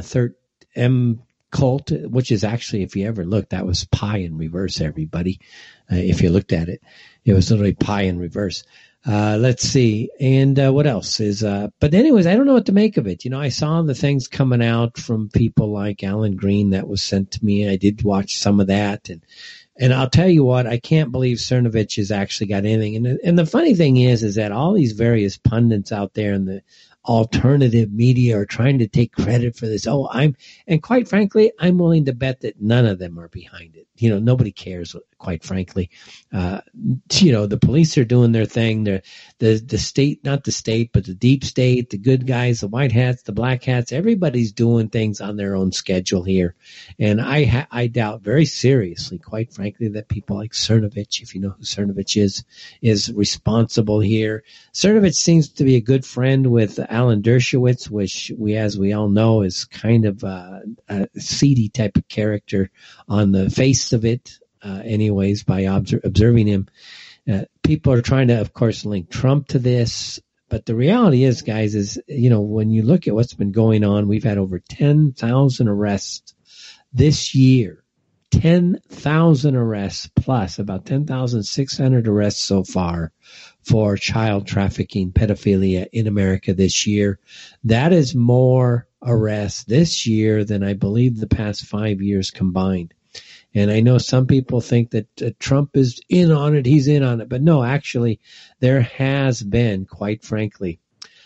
M cult, which is actually, if you ever looked, that was pi in reverse, everybody. Uh, if you looked at it, it was literally pi in reverse. Uh, let's see. And, uh, what else is, uh, but anyways, I don't know what to make of it. You know, I saw the things coming out from people like Alan Green that was sent to me. I did watch some of that. And, and I'll tell you what, I can't believe Cernovich has actually got anything. And, and the funny thing is, is that all these various pundits out there in the alternative media are trying to take credit for this. Oh, I'm, and quite frankly, I'm willing to bet that none of them are behind it. You know, nobody cares, quite frankly. Uh, you know, the police are doing their thing. They're, the, the state, not the state, but the deep state, the good guys, the white hats, the black hats, everybody's doing things on their own schedule here. And I, ha- I doubt very seriously, quite frankly, that people like Cernovich, if you know who Cernovich is, is responsible here. Cernovich seems to be a good friend with Alan Dershowitz, which we, as we all know, is kind of a, a seedy type of character on the face of it, uh, anyways, by obser- observing him. Uh, people are trying to, of course, link Trump to this. But the reality is, guys, is, you know, when you look at what's been going on, we've had over ten thousand arrests this year. ten thousand arrests plus about ten thousand six hundred arrests so far for child trafficking, pedophilia in America this year. That is more arrests this year than I believe the past five years combined. And I know some people think that uh, Trump is in on it, he's in on it. But no, actually, there has been, quite frankly,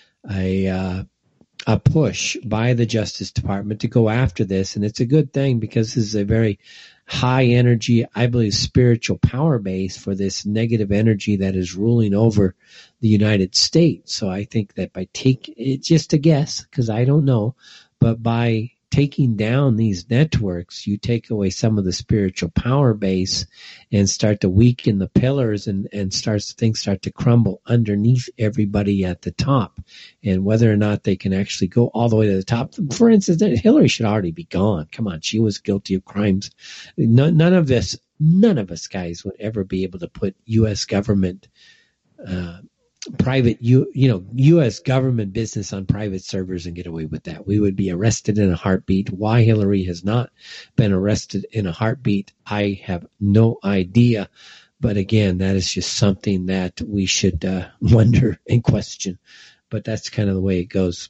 a uh, a push by the Justice Department to go after this. And it's a good thing because this is a very high energy, I believe, spiritual power base for this negative energy that is ruling over the United States. So I think that by taking, it's just a guess because I don't know, But by taking down these networks, you take away some of the spiritual power base and start to weaken the pillars, and, and starts things start to crumble underneath everybody at the top. And whether or not they can actually go all the way to the top. For instance, Hillary should already be gone. Come on. She was guilty of crimes. None, none of this, none of us guys would ever be able to put U S government, uh, private, you, you know, U S government business on private servers and get away with that. We would be arrested in a heartbeat. Why Hillary has not been arrested in a heartbeat, I have no idea. But again, that is just something that we should uh, wonder and question. But that's kind of the way it goes.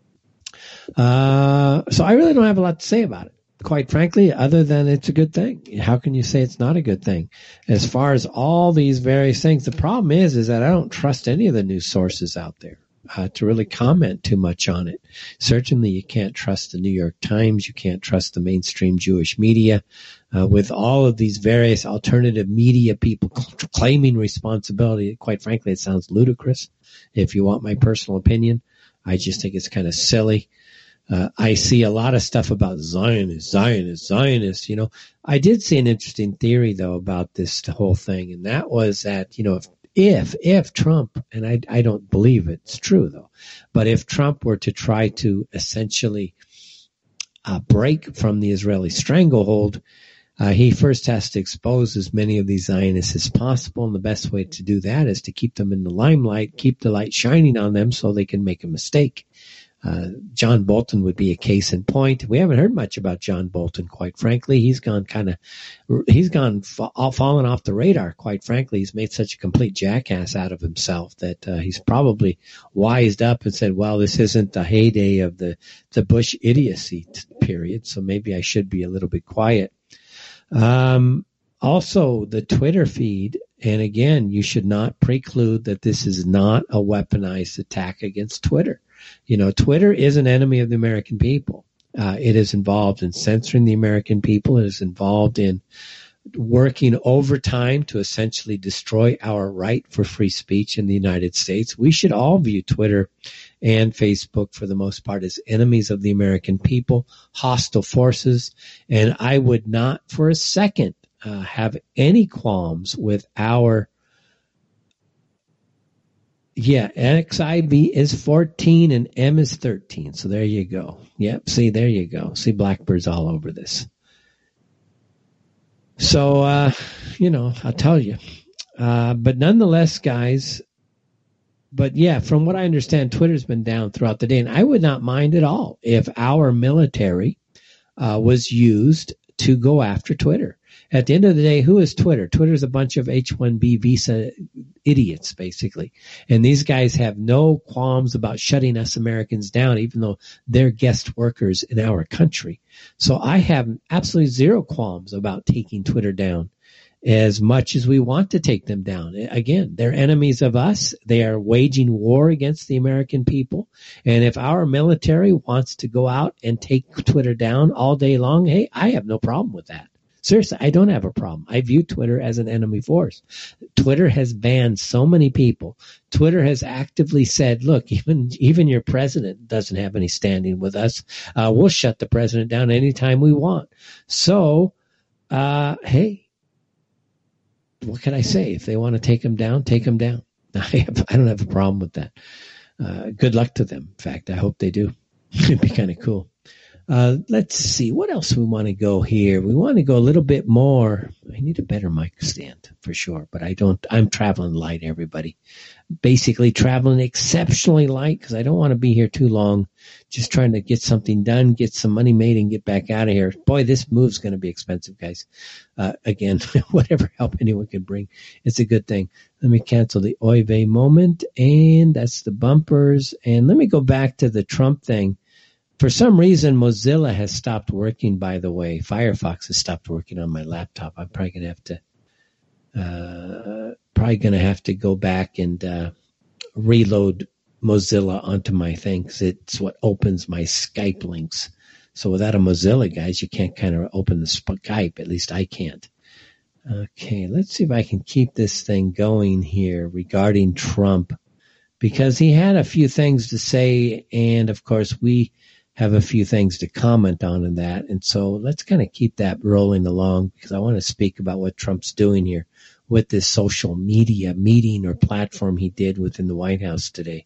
Uh, so I really don't have a lot to say about it, quite frankly, other than it's a good thing. How can you say it's not a good thing? As far as all these various things, the problem is, is that I don't trust any of the news sources out there uh, to really comment too much on it. Certainly you can't trust the New York Times. You can't trust the mainstream Jewish media. Uh, with all of these various alternative media people cl- claiming responsibility, quite frankly, it sounds ludicrous. If you want my personal opinion, I just think it's kind of silly. Uh, I see a lot of stuff about Zionists, Zionists, Zionists, you know. I did see an interesting theory, though, about this whole thing, and that was that, you know, if, if, if Trump, and I, I don't believe it's true, though, but if Trump were to try to essentially uh, break from the Israeli stranglehold, Uh, he first has to expose as many of these Zionists as possible, and the best way to do that is to keep them in the limelight, keep the light shining on them so they can make a mistake. Uh, John Bolton would be a case in point. We haven't heard much about John Bolton, quite frankly. He's gone kind of, he's gone fa- fallen off the radar, quite frankly. He's made such a complete jackass out of himself that uh, he's probably wised up and said, well, this isn't the heyday of the, the Bush idiocy t- period, so maybe I should be a little bit quiet. Um, also the Twitter feed. And again, you should not preclude that this is not a weaponized attack against Twitter. You know, Twitter is an enemy of the American people. Uh, it is involved in censoring the American people. It is involved in working overtime to essentially destroy our right for free speech in the United States. We should all view Twitter and Facebook, for the most part, as enemies of the American people, hostile forces. And I would not for a second uh, have any qualms with our, yeah, X I V is fourteen and M is thirteen. So there you go. Yep, see, there you go. See, Blackbird's all over this. So, uh, you know, I'll tell you. Uh, but nonetheless, guys, but yeah, from what I understand, Twitter's been down throughout the day. And I would not mind at all if our military uh, was used to go after Twitter. At the end of the day, who is Twitter? Twitter's a bunch of H one B visa idiots, basically. And these guys have no qualms about shutting us Americans down, even though they're guest workers in our country. So I have absolutely zero qualms about taking Twitter down as much as we want to take them down. Again, they're enemies of us. They are waging war against the American people. And if our military wants to go out and take Twitter down all day long, hey, I have no problem with that. Seriously, I don't have a problem. I view Twitter as an enemy force. Twitter has banned so many people. Twitter has actively said, look, even even your president doesn't have any standing with us. Uh, we'll shut the president down anytime we want. So, uh, hey, what can I say? If they want to take him down, take him down. I, have, I don't have a problem with that. Uh, good luck to them. In fact, I hope they do. It'd be kind of cool. Uh, let's see. What else we want to go here? We want to go a little bit more. I need a better mic stand for sure, but I don't. I'm traveling light, everybody. Basically traveling exceptionally light because I don't want to be here too long. Just trying to get something done, get some money made, and get back out of here. Boy, this move's going to be expensive, guys. Uh, again, whatever help anyone can bring, it's a good thing. Let me cancel the Oy vey moment, and that's the bumpers. And let me go back to the Trump thing. For some reason, Mozilla has stopped working, by the way. Firefox has stopped working on my laptop. I'm probably going to have to uh, probably going to have to go back and uh, reload Mozilla onto my thing because it's what opens my Skype links. So without a Mozilla, guys, you can't kind of open the Skype. At least I can't. Okay, let's see if I can keep this thing going here regarding Trump because he had a few things to say. And, of course, we have a few things to comment on in that. And so let's kind of keep that rolling along, because I want to speak about what Trump's doing here with this social media meeting or platform he did within the White House today.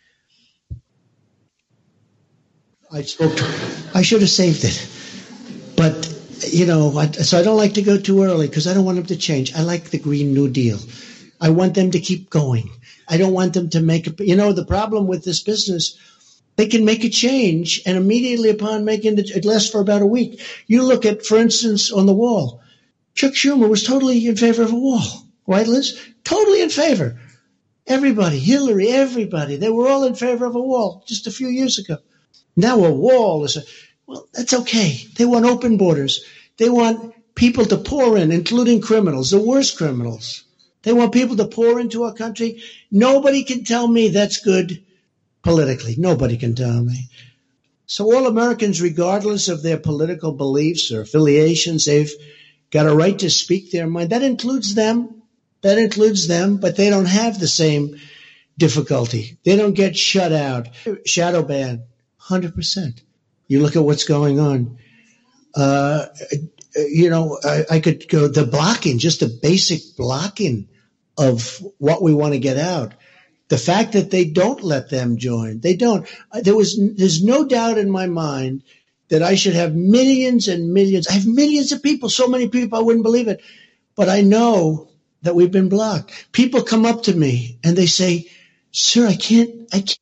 I spoke to I should have saved it. But, you know, I, so I don't like to go too early because I don't want them to change. I like the Green New Deal. I want them to keep going. I don't want them to make a, you know, the problem with this business, they can make a change, and immediately upon making it, it lasts for about a week. You look at, for instance, on the wall, Chuck Schumer was totally in favor of a wall, right, Liz? Totally in favor. Everybody, Hillary, everybody, they were all in favor of a wall just a few years ago. Now a wall is a, well, that's okay. They want open borders. They want people to pour in, including criminals, the worst criminals. They want people to pour into our country. Nobody can tell me that's good politically. Nobody can tell me. So all Americans, regardless of their political beliefs or affiliations, they've got a right to speak their mind. That includes them. That includes them, but they don't have the same difficulty. They don't get shut out. Shadow ban, one hundred percent. You look at what's going on. Uh, you know, I, I could go the blocking, just the basic blocking of what we want to get out. The fact that they don't let them join, they don't. There was, there's no doubt in my mind that I should have millions and millions. I have millions of people, so many people I wouldn't believe it. But I know that we've been blocked. People come up to me and they say, "Sir, I can't, I can't."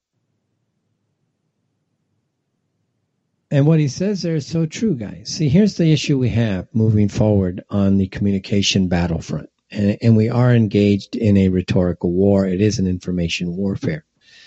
And what he says there is so true, guys. See, here's the issue we have moving forward on the communication battlefront. And, and we are engaged in a rhetorical war. It is an information warfare.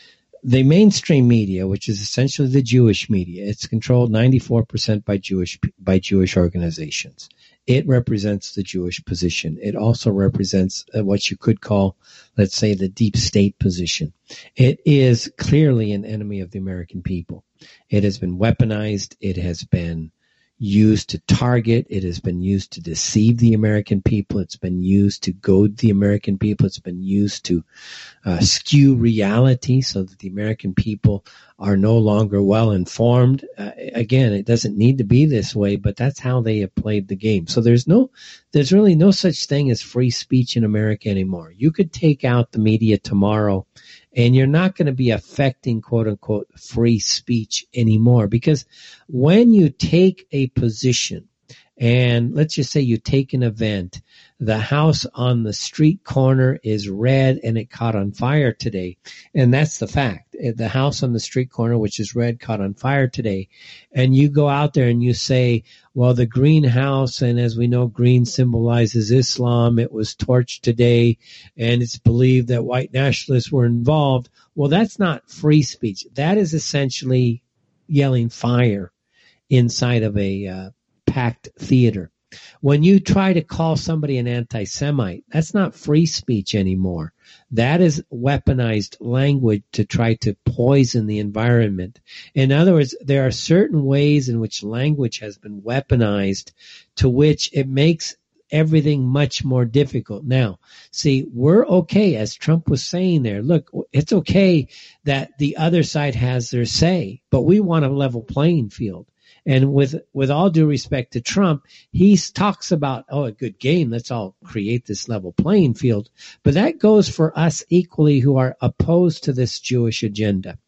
The mainstream media, which is essentially the Jewish media, it's controlled ninety-four percent by Jewish by Jewish organizations. It represents the Jewish position. It also represents what you could call, let's say, the deep state position. It is clearly an enemy of the American people. It has been weaponized. It has been used to target. It has been used to deceive the American people. It's been used to goad the American people. It's been used to uh, skew reality so that the American people are no longer well informed. Uh, again, it doesn't need to be this way, but that's how they have played the game. So there's no, there's really no such thing as free speech in America anymore. You could take out the media tomorrow and you're not going to be affecting, quote unquote, free speech anymore. Because when you take a position, and let's just say you take an event, the house on the street corner is red and it caught on fire today. And that's the fact. The house on the street corner, which is red, caught on fire today. And you go out there and you say, well, the green house, and as we know, green symbolizes Islam. It was torched today and it's believed that white nationalists were involved. Well, that's not free speech. That is essentially yelling fire inside of a uh, packed theater. When you try to call somebody an anti-Semite, that's not free speech anymore. That is weaponized language to try to poison the environment. In other words, there are certain ways in which language has been weaponized to which it makes everything much more difficult. Now, see, we're okay, as Trump was saying there. Look, it's okay that the other side has their say, but we want a level playing field. And with with all due respect to Trump, he talks about, oh, a good game. Let's all create this level playing field. But that goes for us equally who are opposed to this Jewish agenda.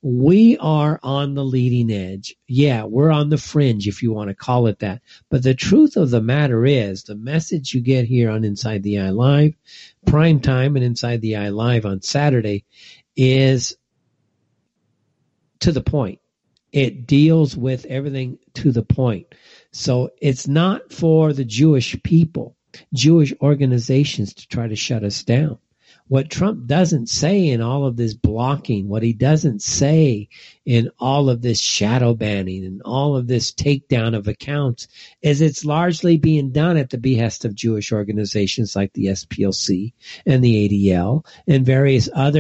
We are on the leading edge. Yeah, we're on the fringe, if you want to call it that. But the truth of the matter is, the message you get here on Inside the Eye Live, prime time, and Inside the Eye Live on Saturday is to the point. It deals with everything to the point. So it's not for the Jewish people, Jewish organizations to try to shut us down. What Trump doesn't say in all of this blocking, what he doesn't say in all of this shadow banning and all of this takedown of accounts is it's largely being done at the behest of Jewish organizations like the S P L C and the A D L and various other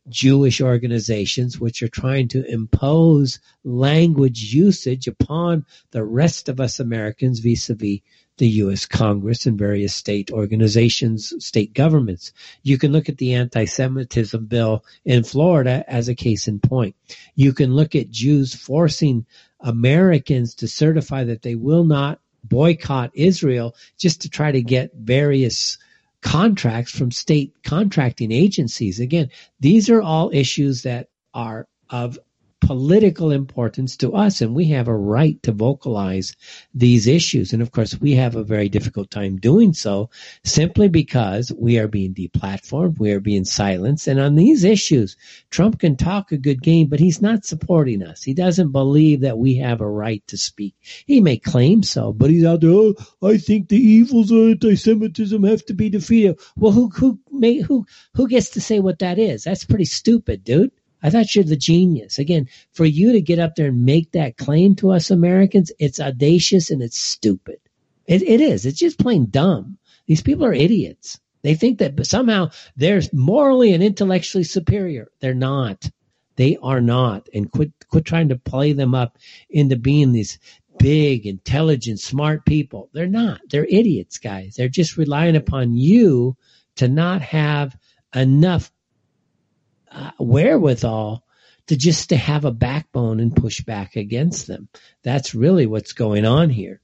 Jewish organizations, which are trying to impose language usage upon the rest of us Americans vis-a-vis the U S Congress and various state organizations, state governments. You can look at the anti-Semitism bill in Florida as a case in point. You can look at Jews forcing Americans to certify that they will not boycott Israel just to try to get various contracts from state contracting agencies. Again, these are all issues that are of political importance to us, and we have a right to vocalize these issues. And of course, we have a very difficult time doing so simply because we are being deplatformed, we are being silenced. And on these issues, Trump can talk a good game, but he's not supporting us. He doesn't believe that we have a right to speak. He may claim so, but he's out there, oh, I think the evils of anti-Semitism have to be defeated. Well, who who may, who who gets to say what that is? That's pretty stupid, dude. I thought you're the genius. Again, for you to get up there and make that claim to us Americans, it's audacious and it's stupid. It, it is. It's just plain dumb. These people are idiots. They think that somehow they're morally and intellectually superior. They're not. They are not. And quit quit trying to play them up into being these big, intelligent, smart people. They're not. They're idiots, guys. They're just relying upon you to not have enough Uh, wherewithal to just to have a backbone and push back against them. That's really what's going on here.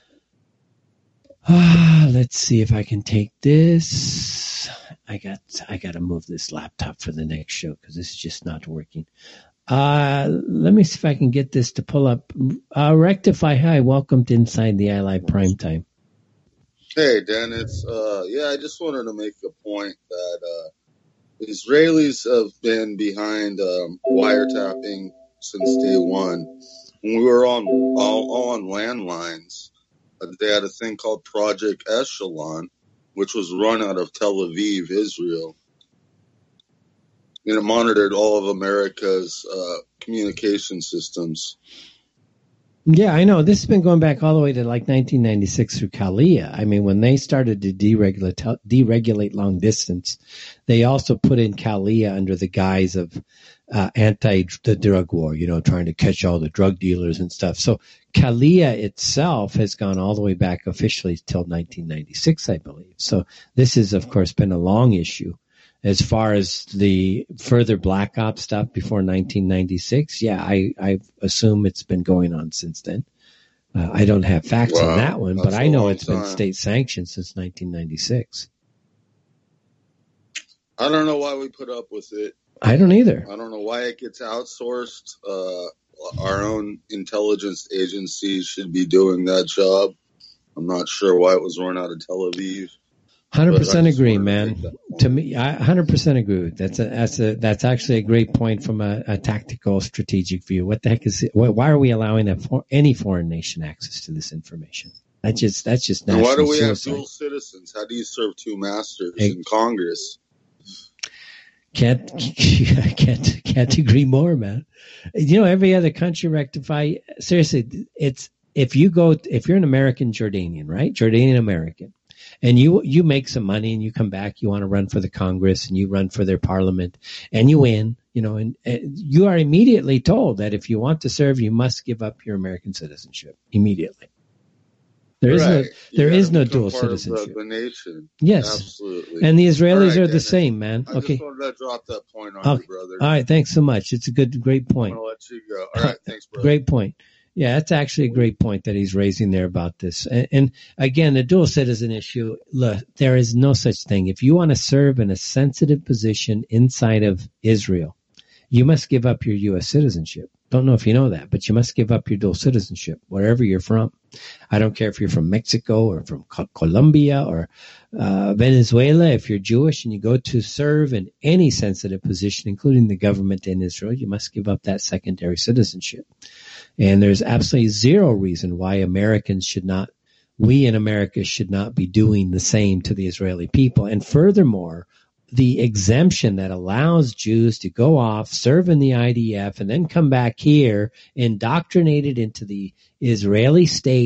Ah, let's see if I can take this. I got I got to move this laptop for the next show because this is just not working. Uh, let me see if I can get this to pull up. Uh, Rectify, hi, welcome to Inside the iLive Primetime. Hey, Dennis. Uh, yeah, I just wanted to make a point that uh, Israelis have been behind um, wiretapping since day one. When we were on all on landlines, uh, they had a thing called Project Echelon, which was run out of Tel Aviv, Israel. And it monitored all of America's uh, communication systems. Yeah, I know. This has been going back all the way to like nineteen ninety-six through CALIA. I mean, when they started to deregulate, deregulate long distance, they also put in CALIA under the guise of uh, anti the drug war, you know, trying to catch all the drug dealers and stuff. So CALIA itself has gone all the way back officially till nineteen ninety-six, I believe. So this has, of course, been a long issue. As far as the further Black Ops stuff before nineteen ninety-six, yeah, I, I assume it's been going on since then. Uh, I don't have facts wow, on that one, but I know it's time. been state sanctioned since nineteen ninety-six. I don't know why we put up with it. I don't either. I don't know why it gets outsourced. Uh, our own intelligence agencies should be doing that job. I'm not sure why it was run out of Tel Aviv. one hundred percent agree, man. To me, I one hundred percent agree. That's a that's a that's actually a great point from a, a tactical, strategic view. What the heck is it? Why are we allowing a for, any foreign nation access to this information? That just that's just national and why do we suicide. have dual citizens? How do you serve two masters hey, in Congress? Can't can't can't agree more, man. You know, every other country rectify. Seriously, it's if you go if you're an American Jordanian, right? Jordanian American. And you you make some money and you come back, you want to run for the Congress and you run for their parliament and you win, you know, and, and you are immediately told that if you want to serve, you must give up your American citizenship immediately. There is right. no there is no dual part citizenship. Of the, the nation. Yes, absolutely. And the Israelis right, are the Dennis. same, man. I okay, just wanted to drop that point on okay. you, brother. All right, thanks so much. It's a good, great point. I'm gonna let you go. All right, thanks, brother. Great point. Yeah, that's actually a great point that he's raising there about this. And, and again, the dual citizen issue, look, there is no such thing. If you want to serve in a sensitive position inside of Israel, you must give up your U S citizenship. Don't know if you know that, but you must give up your dual citizenship wherever you're from. I don't care if you're from Mexico or from Colombia or uh, Venezuela. If you're Jewish and you go to serve in any sensitive position, including the government in Israel, you must give up that secondary citizenship. And there's absolutely zero reason why Americans should not, we in America should not be doing the same to the Israeli people. And furthermore, the exemption that allows Jews to go off, serve in the I D F, and then come back here, indoctrinated into the Israeli state,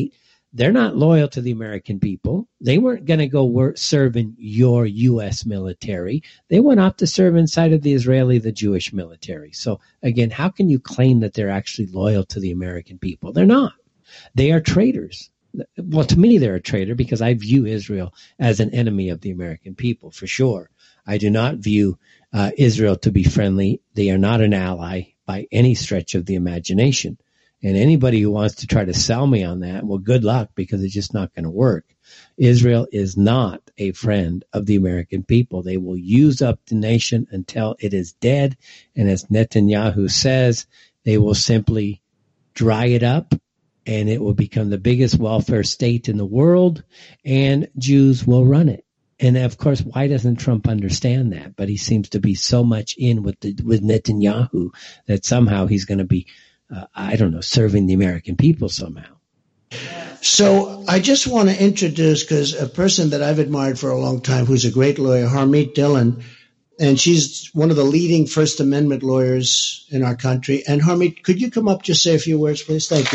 they're not loyal to the American people. They weren't going to go work, serve in your U S military. They went off to serve inside of the Israeli, the Jewish military. So again, how can you claim that they're actually loyal to the American people? They're not. They are traitors. Well, to me, they're a traitor because I view Israel as an enemy of the American people, for sure. I do not view uh, Israel to be friendly. They are not an ally by any stretch of the imagination. And anybody who wants to try to sell me on that, well, good luck, because it's just not going to work. Israel is not a friend of the American people. They will use up the nation until it is dead. And as Netanyahu says, they will simply dry it up, and it will become the biggest welfare state in the world, and Jews will run it. And of course, why doesn't Trump understand that? But he seems to be so much in with the, with Netanyahu that somehow he's going to be, uh, I don't know, serving the American people somehow. So I just want to introduce, because a person that I've admired for a long time, who's a great lawyer, Harmeet Dillon, and she's one of the leading First Amendment lawyers in our country. And Harmeet, could you come up, just say a few words, please? Thank you.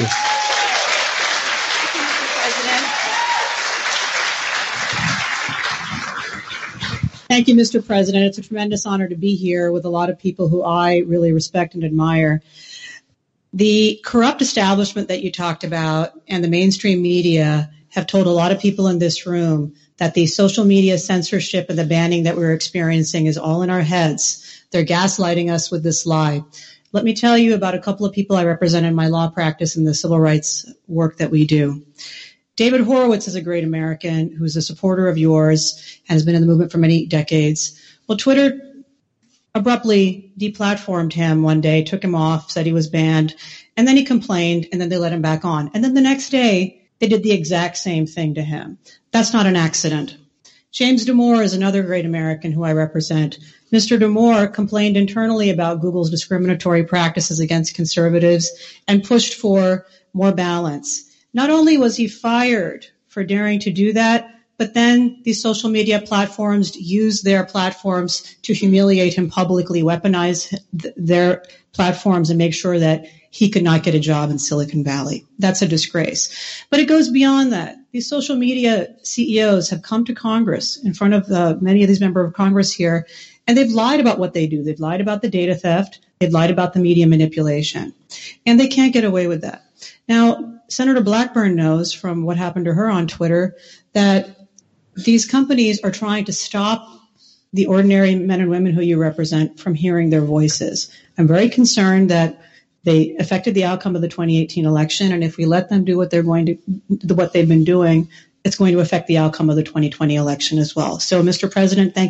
Thank you, Mister President. It's a tremendous honor to be here with a lot of people who I really respect and admire. The corrupt establishment that you talked about and the mainstream media have told a lot of people in this room that the social media censorship and the banning that we're experiencing is all in our heads. They're gaslighting us with this lie. Let me tell you about a couple of people I represent in my law practice and the civil rights work that we do. David Horowitz is a great American who's a supporter of yours and has been in the movement for many decades. Well, Twitter abruptly deplatformed him one day, took him off, said he was banned, and then he complained, and then they let him back on. And then the next day, they did the exact same thing to him. That's not an accident. James Damore is another great American who I represent. Mister Damore complained internally about Google's discriminatory practices against conservatives and pushed for more balance. Not only was he fired for daring to do that, but then these social media platforms used their platforms to humiliate him publicly, weaponize th- their platforms, and make sure that he could not get a job in Silicon Valley. That's a disgrace. But it goes beyond that. These social media C E Os have come to Congress in front of uh, many of these members of Congress here, and they've lied about what they do. They've lied about the data theft. They've lied about the media manipulation. And they can't get away with that. Now, Senator Blackburn knows from what happened to her on Twitter that these companies are trying to stop the ordinary men and women who you represent from hearing their voices. I'm very concerned that they affected the outcome of the twenty eighteen election, and if we let them do what they're going to, what they've been doing, it's going to affect the outcome of the twenty twenty election as well. So, Mister President, thank you.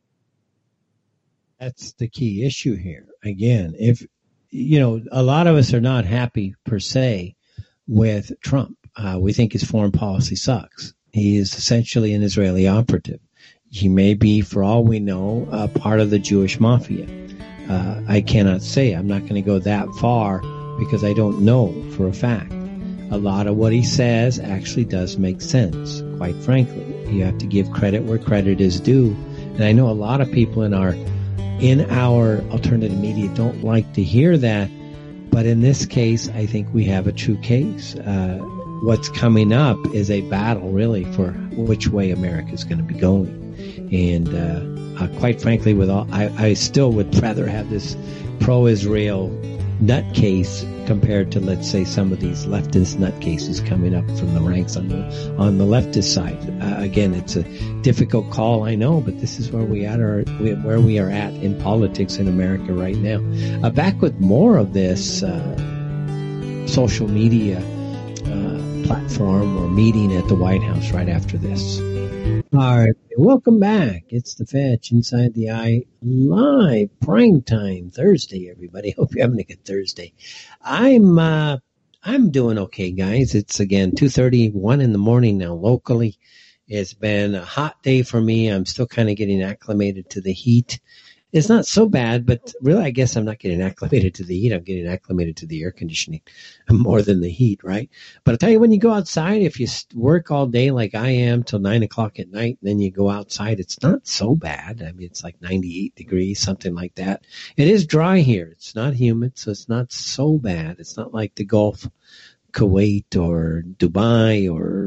That's the key issue here. Again, if, you know, a lot of us are not happy per se with Trump. Uh, we think his foreign policy sucks. He is essentially an Israeli operative. He may be, for all we know, a part of the Jewish mafia. Uh, I cannot say. I'm not going to go that far because I don't know for a fact. A lot of what he says actually does make sense, quite frankly. You have to give credit where credit is due. And I know a lot of people in our in our alternative media don't like to hear that. But in this case, I think we have a true case. Uh, what's coming up is a battle, really, for which way America is going to be going. And uh, uh, quite frankly, with all, I, I still would rather have this pro-Israel nutcase compared to, let's say, some of these leftist nutcases coming up from the ranks on the on the leftist side. Uh, again, it's a difficult call, I know, but this is where we at are where we are at in politics in America right now. Uh, back with more of this uh, social media uh, platform or meeting at the White House right after this. All right, welcome back. It's the Fetch Inside the Eye live prime time Thursday. Everybody, hope you're having a good Thursday. I'm uh, I'm doing okay, guys. It's again two thirty-one in the morning now locally. It's been a hot day for me. I'm still kind of getting acclimated to the heat. It's not so bad, but really, I guess I'm not getting acclimated to the heat. I'm getting acclimated to the air conditioning more than the heat, right? But I tell you, when you go outside, if you work all day like I am till nine o'clock at night, and then you go outside, it's not so bad. I mean, it's like ninety-eight degrees, something like that. It is dry here. It's not humid, so it's not so bad. It's not like the Gulf, Kuwait, or Dubai, or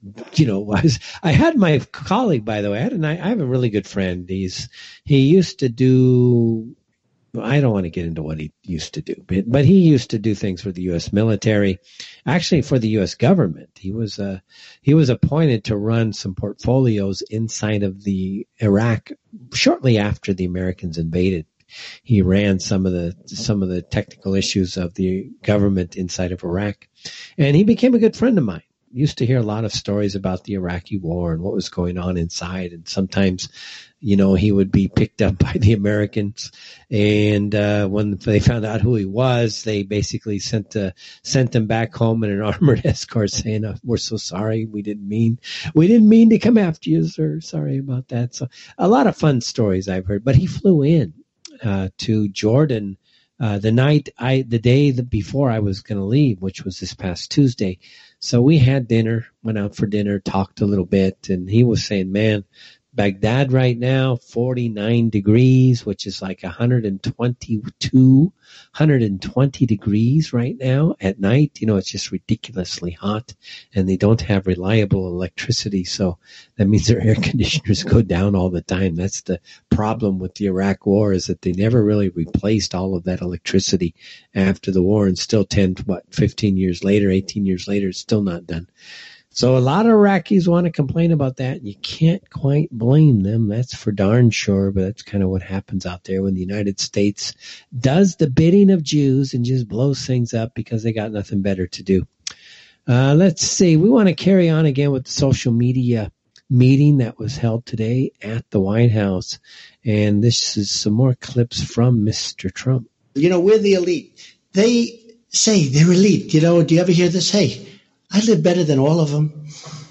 you know, was, I had my colleague, by the way, I had a, I have a really good friend. He's, he used to do, I don't want to get into what he used to do, but, but he used to do things for the U S military, actually for the U S government. He was, uh, he was appointed to run some portfolios inside of the Iraq shortly after the Americans invaded. He ran some of the, some of the technical issues of the government inside of Iraq, and he became a good friend of mine. Used to hear a lot of stories about the Iraqi war and what was going on inside. And sometimes, you know, he would be picked up by the Americans. And, uh, when they found out who he was, they basically sent, uh, sent him back home in an armored escort saying, oh, we're so sorry. We didn't mean, we didn't mean to come after you, sir. Sorry about that. So a lot of fun stories I've heard, but he flew in, uh, to Jordan, uh, the night I, the day that before I was going to leave, which was this past Tuesday. So we had dinner, went out for dinner, talked a little bit, and he was saying, man, Baghdad right now, forty-nine degrees, which is like one hundred twenty-two, one hundred twenty degrees right now at night. You know, it's just ridiculously hot, and they don't have reliable electricity. So that means their air conditioners go down all the time. That's the problem with the Iraq war, is that they never really replaced all of that electricity after the war, and still ten, what, fifteen years later, eighteen years later, it's still not done. So a lot of Iraqis want to complain about that, and you can't quite blame them. That's for darn sure, but that's kind of what happens out there when the United States does the bidding of Jews and just blows things up because they got nothing better to do. Uh, let's see. We want to carry on again with the social media meeting that was held today at the White House, and this is some more clips from Mister Trump. You know, we're the elite. They say they're elite. You know, do you ever hear this? Hey, I live better than all of them.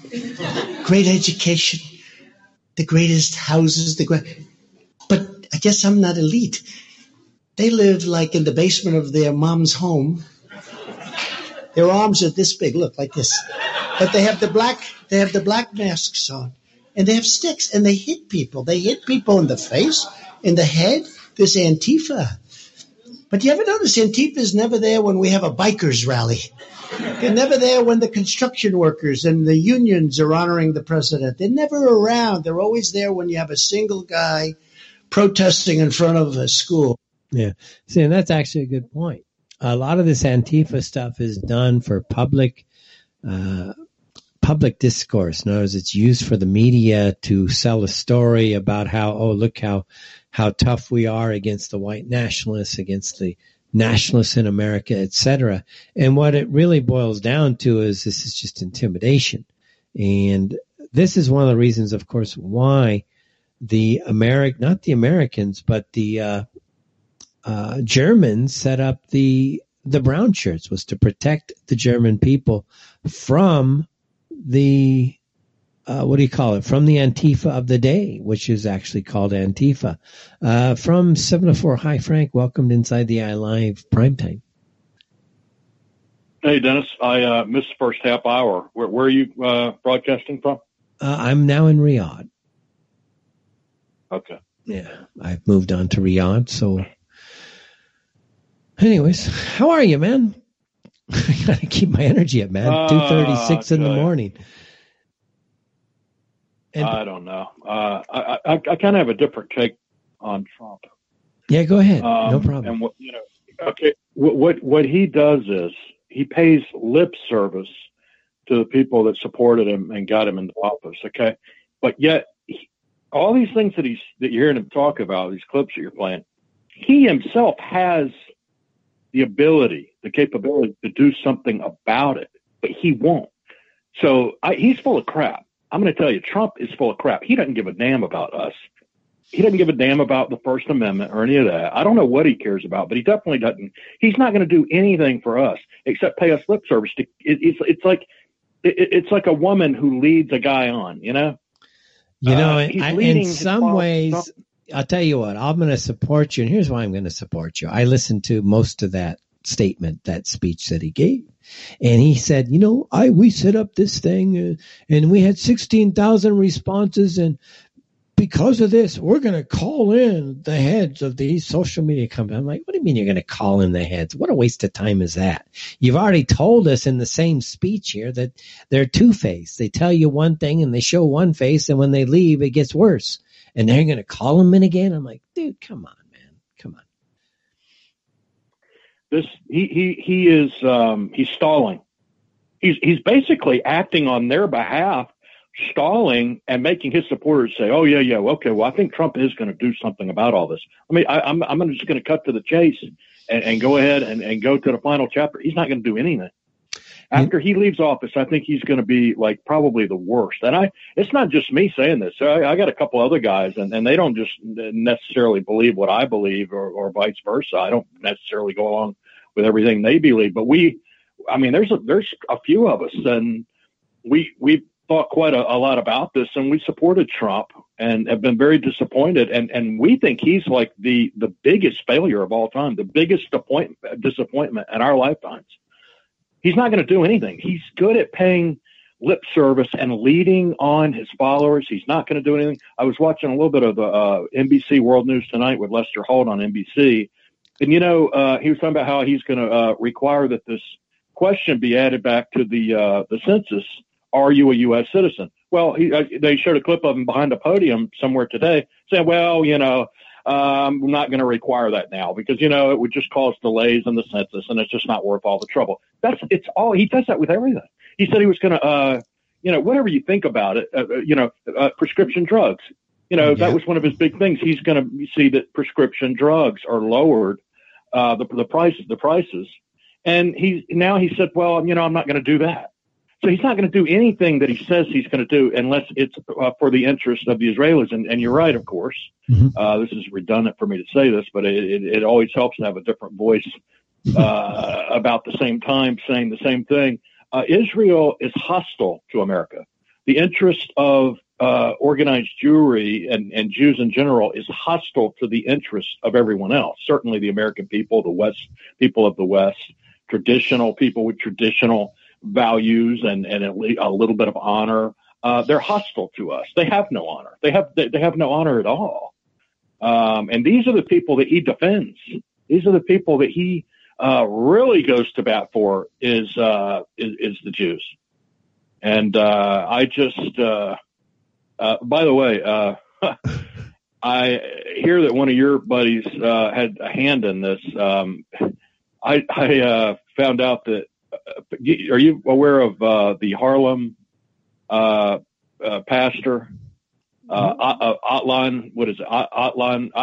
Great education, the greatest houses, the great. But I guess I'm not elite. They live like in the basement of their mom's home. Their arms are this big, look, like this. But they have the black, they have the black masks on, and they have sticks, and they hit people. They hit people in the face, in the head. There's Antifa. But you ever notice Antifa is never there when we have a bikers rally? They're never there when the construction workers and the unions are honoring the president. They're never around. They're always there when you have a single guy protesting in front of a school. Yeah. See, and that's actually a good point. A lot of this Antifa stuff is done for public, uh, public discourse. In other words, it's used for the media to sell a story about how, oh, look how, how tough we are against the white nationalists, against the nationalists in America, et cetera. And what it really boils down to is this is just intimidation. And this is one of the reasons, of course, why the Ameri- not the Americans, but the uh, uh, Germans set up the the brown shirts, was to protect the German people from the Uh, what do you call it? From the Antifa of the day, which is actually called Antifa. Uh, from seven oh four, hi, Frank. Welcome to Inside the Eye Live Primetime. Hey, Dennis. I uh, missed the first half hour. Where, where are you uh, broadcasting from? Uh, I'm now in Riyadh. Okay. Yeah, I've moved on to Riyadh. So, anyways, how are you, man? I got to keep my energy up, man. Uh, two thirty-six in the morning. And, I don't know. Uh, I, I, I kind of have a different take on Trump. Yeah, go ahead. Um, no problem. And what, you know, okay, what, what what he does is he pays lip service to the people that supported him and got him into office. Okay, but yet he, all these things that he's that you're hearing him talk about, these clips that you're playing, he himself has the ability, the capability to do something about it, but he won't. So I, he's full of crap. I'm going to tell you, Trump is full of crap. He doesn't give a damn about us. He doesn't give a damn about the First Amendment or any of that. I don't know what he cares about, but he definitely doesn't. He's not going to do anything for us except pay us lip service. To, it, it's it's like it, it's like a woman who leads a guy on, you know. You know, uh, I, in some ways, Trump. I'll tell you what. I'm going to support you, and here's why I'm going to support you. I listened to most of that statement, that speech that he gave. And he said, you know, I we set up this thing uh, and we had sixteen thousand responses and because of this, we're going to call in the heads of these social media companies. I'm like, what do you mean you're going to call in the heads? What a waste of time is that? You've already told us in the same speech here that they're two-faced. They tell you one thing and they show one face, and when they leave, it gets worse. And they're going to call them in again? I'm like, dude, come on, man. Come on. This he he he is um, he's stalling. He's he's basically acting on their behalf, stalling and making his supporters say, "Oh yeah, yeah, okay, well I think Trump is going to do something about all this." I mean, I, I'm I'm just going to cut to the chase and, and go ahead and, and go to the final chapter. He's not going to do anything. After he leaves office, I think he's going to be like probably the worst. And I, it's not just me saying this. I, I got a couple other guys, and, and they don't just necessarily believe what I believe, or, or vice versa. I don't necessarily go along with everything they believe. But we, I mean, there's a, there's a few of us, and we we thought quite a, a lot about this, and we supported Trump and have been very disappointed. And and we think he's like the the biggest failure of all time, the biggest disappointment disappointment in our lifetimes. He's not going to do anything. He's good at paying lip service and leading on his followers. He's not going to do anything. I was watching a little bit of the uh, N B C World News Tonight with Lester Holt on N B C. And, you know, uh, he was talking about how he's going to uh, require that this question be added back to the uh, the census. Are you a U S citizen? Well, he, uh, they showed a clip of him behind a podium somewhere today saying, well, you know, Um, I'm not going to require that now because, you know, it would just cause delays in the census, and it's just not worth all the trouble. That's it's all he does that with everything. He said he was going to, uh, you know, whatever you think about it, uh, you know, uh, prescription drugs. You know, yeah. That was one of his big things. He's going to see that prescription drugs are lowered, uh, the the prices, the prices, and he now he said, well, you know, I'm not going to do that. So he's not going to do anything that he says he's going to do unless it's uh, for the interest of the Israelis. And, and you're right, of course. Mm-hmm. Uh, this is redundant for me to say this, but it, it, it always helps to have a different voice uh, about the same time saying the same thing. Uh, Israel is hostile to America. The interest of uh, organized Jewry and, and Jews in general is hostile to the interest of everyone else. Certainly the American people, the West, people of the West, traditional people with traditional values and, and a little bit of honor. Uh, they're hostile to us. They have no honor. They have, they, they have no honor at all. Um, and these are the people that he defends. These are the people that he, uh, really goes to bat for is, uh, is, is the Jews. And, uh, I just, uh, uh, by the way, uh, I hear that one of your buddies, uh, had a hand in this. Um, I, I, uh, found out that, are you aware of uh, the Harlem uh, uh, pastor, uh, Atlan? What is it? Atlan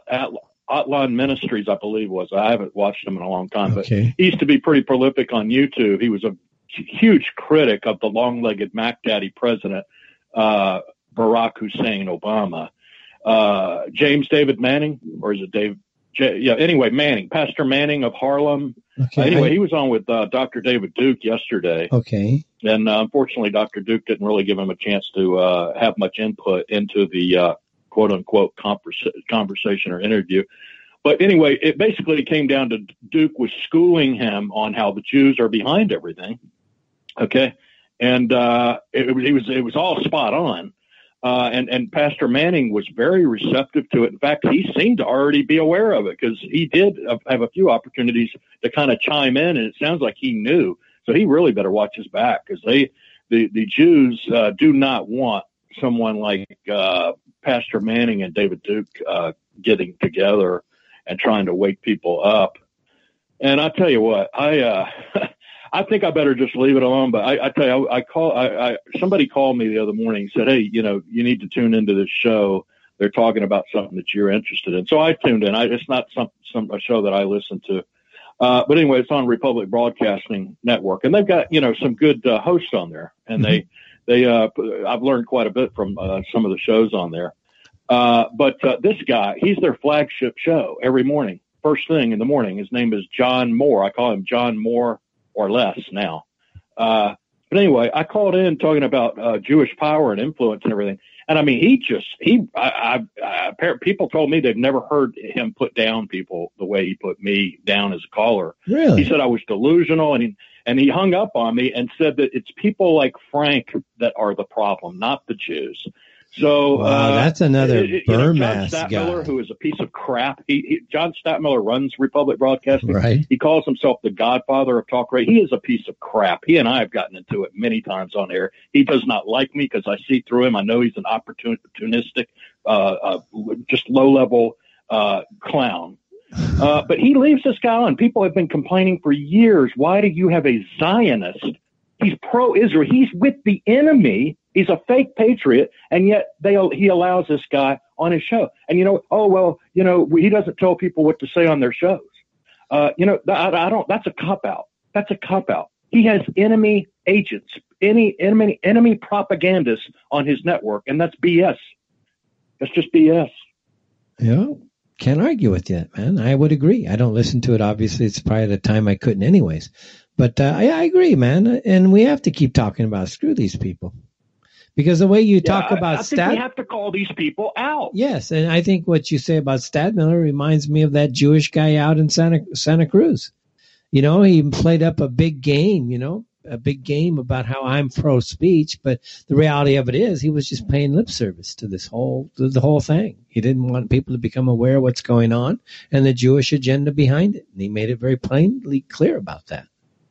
Atlan Ministries, I believe was. I haven't watched him in a long time, okay. But he used to be pretty prolific on YouTube. He was a huge critic of the long-legged Mac Daddy president, uh, Barack Hussein Obama. Uh, James David Manning, or is it Dave? J- yeah. Anyway, Manning, Pastor Manning of Harlem. Okay. Anyway, he was on with uh, Doctor David Duke yesterday. Okay. And uh, unfortunately, Doctor Duke didn't really give him a chance to uh, have much input into the uh, quote unquote conversa- conversation or interview. But anyway, it basically came down to Duke was schooling him on how the Jews are behind everything. Okay. And uh, it, it was it was all spot on. Uh, and, and Pastor Manning was very receptive to it. In fact, he seemed to already be aware of it because he did have a few opportunities to kind of chime in, and it sounds like he knew. So he really better watch his back because they, the, the Jews uh, do not want someone like uh, Pastor Manning and David Duke uh, getting together and trying to wake people up. And I tell you what, I uh, I think I better just leave it alone. But I, I tell you, I, I call. I, I somebody called me the other morning and said, "Hey, you know, you need to tune into this show. They're talking about something that you're interested in." So I tuned in. I, it's not some some a show that I listen to, uh, but anyway, it's on Republic Broadcasting Network, and they've got you know some good uh, hosts on there, and mm-hmm. they they uh, I've learned quite a bit from uh, some of the shows on there. Uh, but uh, this guy, he's their flagship show every morning, first thing in the morning. His name is John Moore. I call him John Moore. Or less now. Uh, but anyway, I called in talking about uh, Jewish power and influence and everything. And I mean, he just, he, I, I, I, people told me they've never heard him put down people the way he put me down as a caller. Really? He said I was delusional, and he, and he hung up on me and said that it's people like Frank that are the problem, not the Jews. So Wow, uh, that's another you know, John Burmass Statmiller, guy. who is a piece of crap. He, he John Statmiller runs Republic Broadcasting. Right. He calls himself the godfather of talk radio. He is a piece of crap. He and I have gotten into it many times on air. He does not like me because I see through him. I know he's an opportunistic, uh, uh, just low-level uh, clown. Uh, but he leaves this guy on. People have been complaining for years. Why do you have a Zionist? He's pro-Israel. He's with the enemy. He's a fake patriot, and yet they he allows this guy on his show. And, you know, oh, well, you know, he doesn't tell people what to say on their shows. Uh, you know, I, I don't, that's a cop-out. That's a cop-out. He has enemy agents, any enemy, enemy propagandists on his network, and that's B S. That's just B S. Yeah. Can't argue with you, man. I would agree. I don't listen to it. Obviously, it's probably the time I couldn't anyways. But uh, I, I agree, man. And we have to keep talking about screw these people. Because the way you Yeah, talk I, about I think Stat, we have to call these people out. yes, and I think what you say about Stadmiller reminds me of that Jewish guy out in Santa Santa Cruz. You know, he played up a big game, you know, a big game about how I'm pro speech, but the reality of it is he was just paying lip service to this whole to the whole thing. He didn't want people to become aware of what's going on and the Jewish agenda behind it. And he made it very plainly clear about that.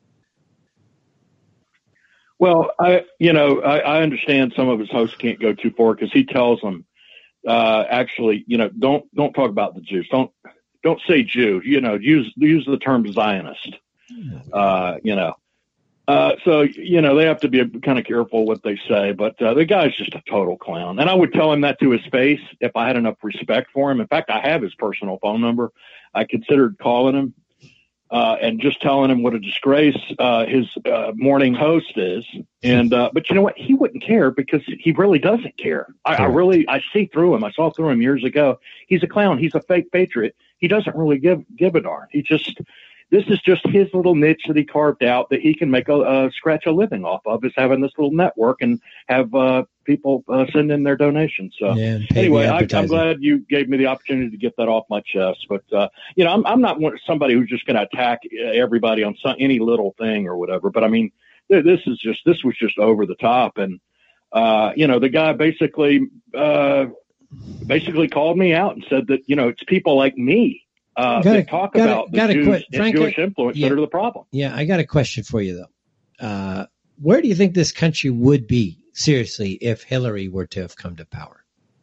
Well, I, you know, I, I understand some of his hosts can't go too far because he tells them, uh, actually, you know, don't don't talk about the Jews. Don't don't say Jew. You know, use use the term Zionist. Uh, you know, uh, so you know they have to be kind of careful what they say. But uh, the guy's just a total clown, and I would tell him that to his face if I had enough respect for him. In fact, I have his personal phone number. I considered calling him. Uh, and just telling him what a disgrace uh, his uh, morning host is. And uh, but you know what? He wouldn't care because he really doesn't care. I, I really I see through him. I saw through him years ago. He's a clown. He's a fake patriot. He doesn't really give give a darn. He just this is just his little niche that he carved out that he can make a uh, scratch a living off of, is having this little network and have uh, people uh, send in their donations. So Yeah, and pay the anyway, I, I'm advertising. glad you gave me the opportunity to get that off my chest. But uh, you know, I'm, I'm not one, somebody who's just going to attack everybody on some, any little thing or whatever. But I mean, th- this is just this was just over the top, and uh, you know, the guy basically uh, basically called me out and said that you know it's people like me. Uh, Gotta- that talk gotta- about the gotta Jews quit. and Frank, Jewish I- influence yeah. that are the problem. Yeah, I got a question for you though. Uh, where do you think this country would be, seriously, if Hillary were to have come to power?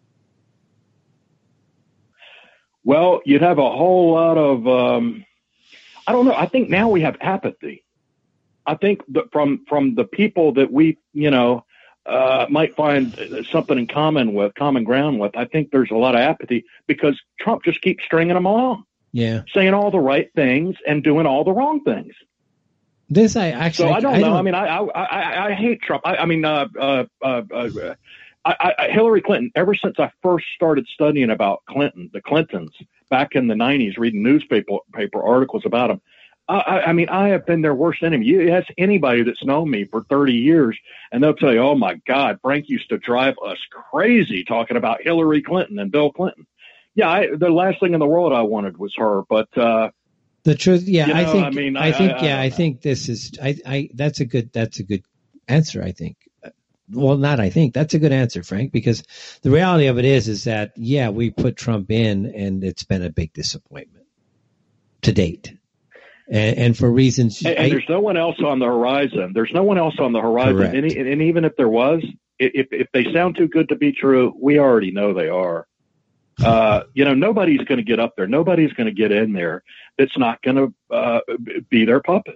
Well, you'd have a whole lot of, um, I don't know. I think now we have apathy. I think that from, from the people that we, you know, uh, might find something in common with, common ground with, I think there's a lot of apathy because Trump just keeps stringing them along, Yeah. saying all the right things and doing all the wrong things. This I actually. So I don't I know. don't- I mean, I I, I, I hate Trump. I, I mean, uh, uh, uh, uh, I, I, Hillary Clinton. Ever since I first started studying about Clinton, the Clintons, back in the nineties, reading newspaper paper articles about them. I, I, I mean, I have been their worst enemy. You ask anybody that's known me for thirty years, and they'll tell you, "Oh my God, Frank used to drive us crazy talking about Hillary Clinton and Bill Clinton." Yeah, I, the last thing in the world I wanted was her, but. uh The truth, yeah, You I know, think, I mean, I, I- think, I- I yeah, I, don't think this is, I, I, that's a good, that's a good answer. I think. Well, not, I think that's a good answer, Frank, because the reality of it is, is that, yeah, we put Trump in and it's been a big disappointment to date. And, and for reasons, And, and I- there's no one else on the horizon. There's no one else on the horizon. Correct. And, e- and even if there was, i- if if they sound too good to be true, we already know they are. Uh, you know, nobody's going to get up there. Nobody's going to get in there that's not going to uh, be their puppet.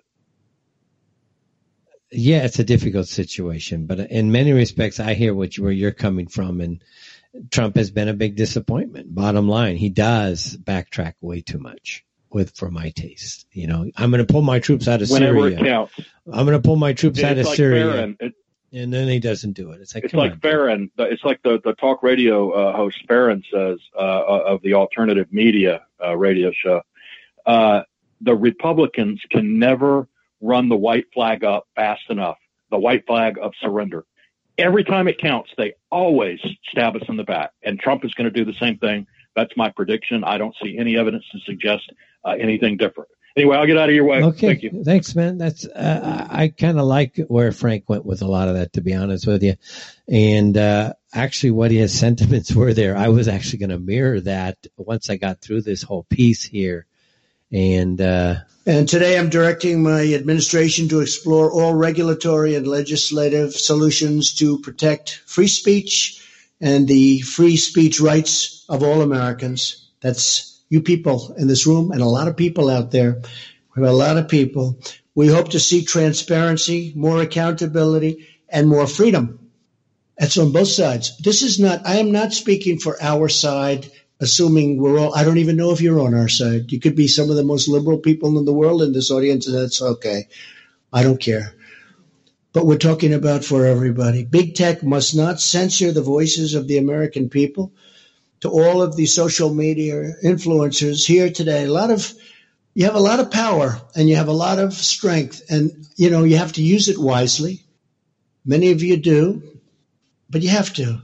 yeah, it's a difficult situation, but in many respects, I hear what you, where you're coming from, and Trump has been a big disappointment. Bottom line, he does backtrack way too much with, for my taste. You know, I'm going to pull my troops out of Whenever Syria. it counts. I'm going to pull my troops out It's of like Syria, Farron. It- and then he doesn't do it. It's like, It's come like on. Farron. It's like the, the talk radio uh, host Farron says uh, of the alternative media uh, radio show. Uh, the Republicans can never run the white flag up fast enough, the white flag of surrender. Every time it counts, they always stab us in the back. And Trump is going to do the same thing. That's my prediction. I don't see any evidence to suggest uh, anything different. Anyway, I'll get out of your way. Okay. Thank you. Thanks, man. That's uh, I, I kind of like where Frank went with a lot of that, to be honest with you. And uh, actually, what his sentiments were there, I was actually going to mirror that once I got through this whole piece here. And uh, and today I'm directing my administration to explore all regulatory and legislative solutions to protect free speech and the free speech rights of all Americans. That's you people in this room and a lot of people out there. We have a lot of people. We hope to see transparency, more accountability, and more freedom. That's on both sides. This is not, I am not speaking for our side, assuming we're all, I don't even know if you're on our side. You could be some of the most liberal people in the world in this audience, and that's okay. I don't care. But we're talking about for everybody. Big tech must not censor the voices of the American people. To all of the social media influencers here today, a lot of, you have a lot of power and you have a lot of strength, and, you know, you have to use it wisely. Many of you do, but you have to.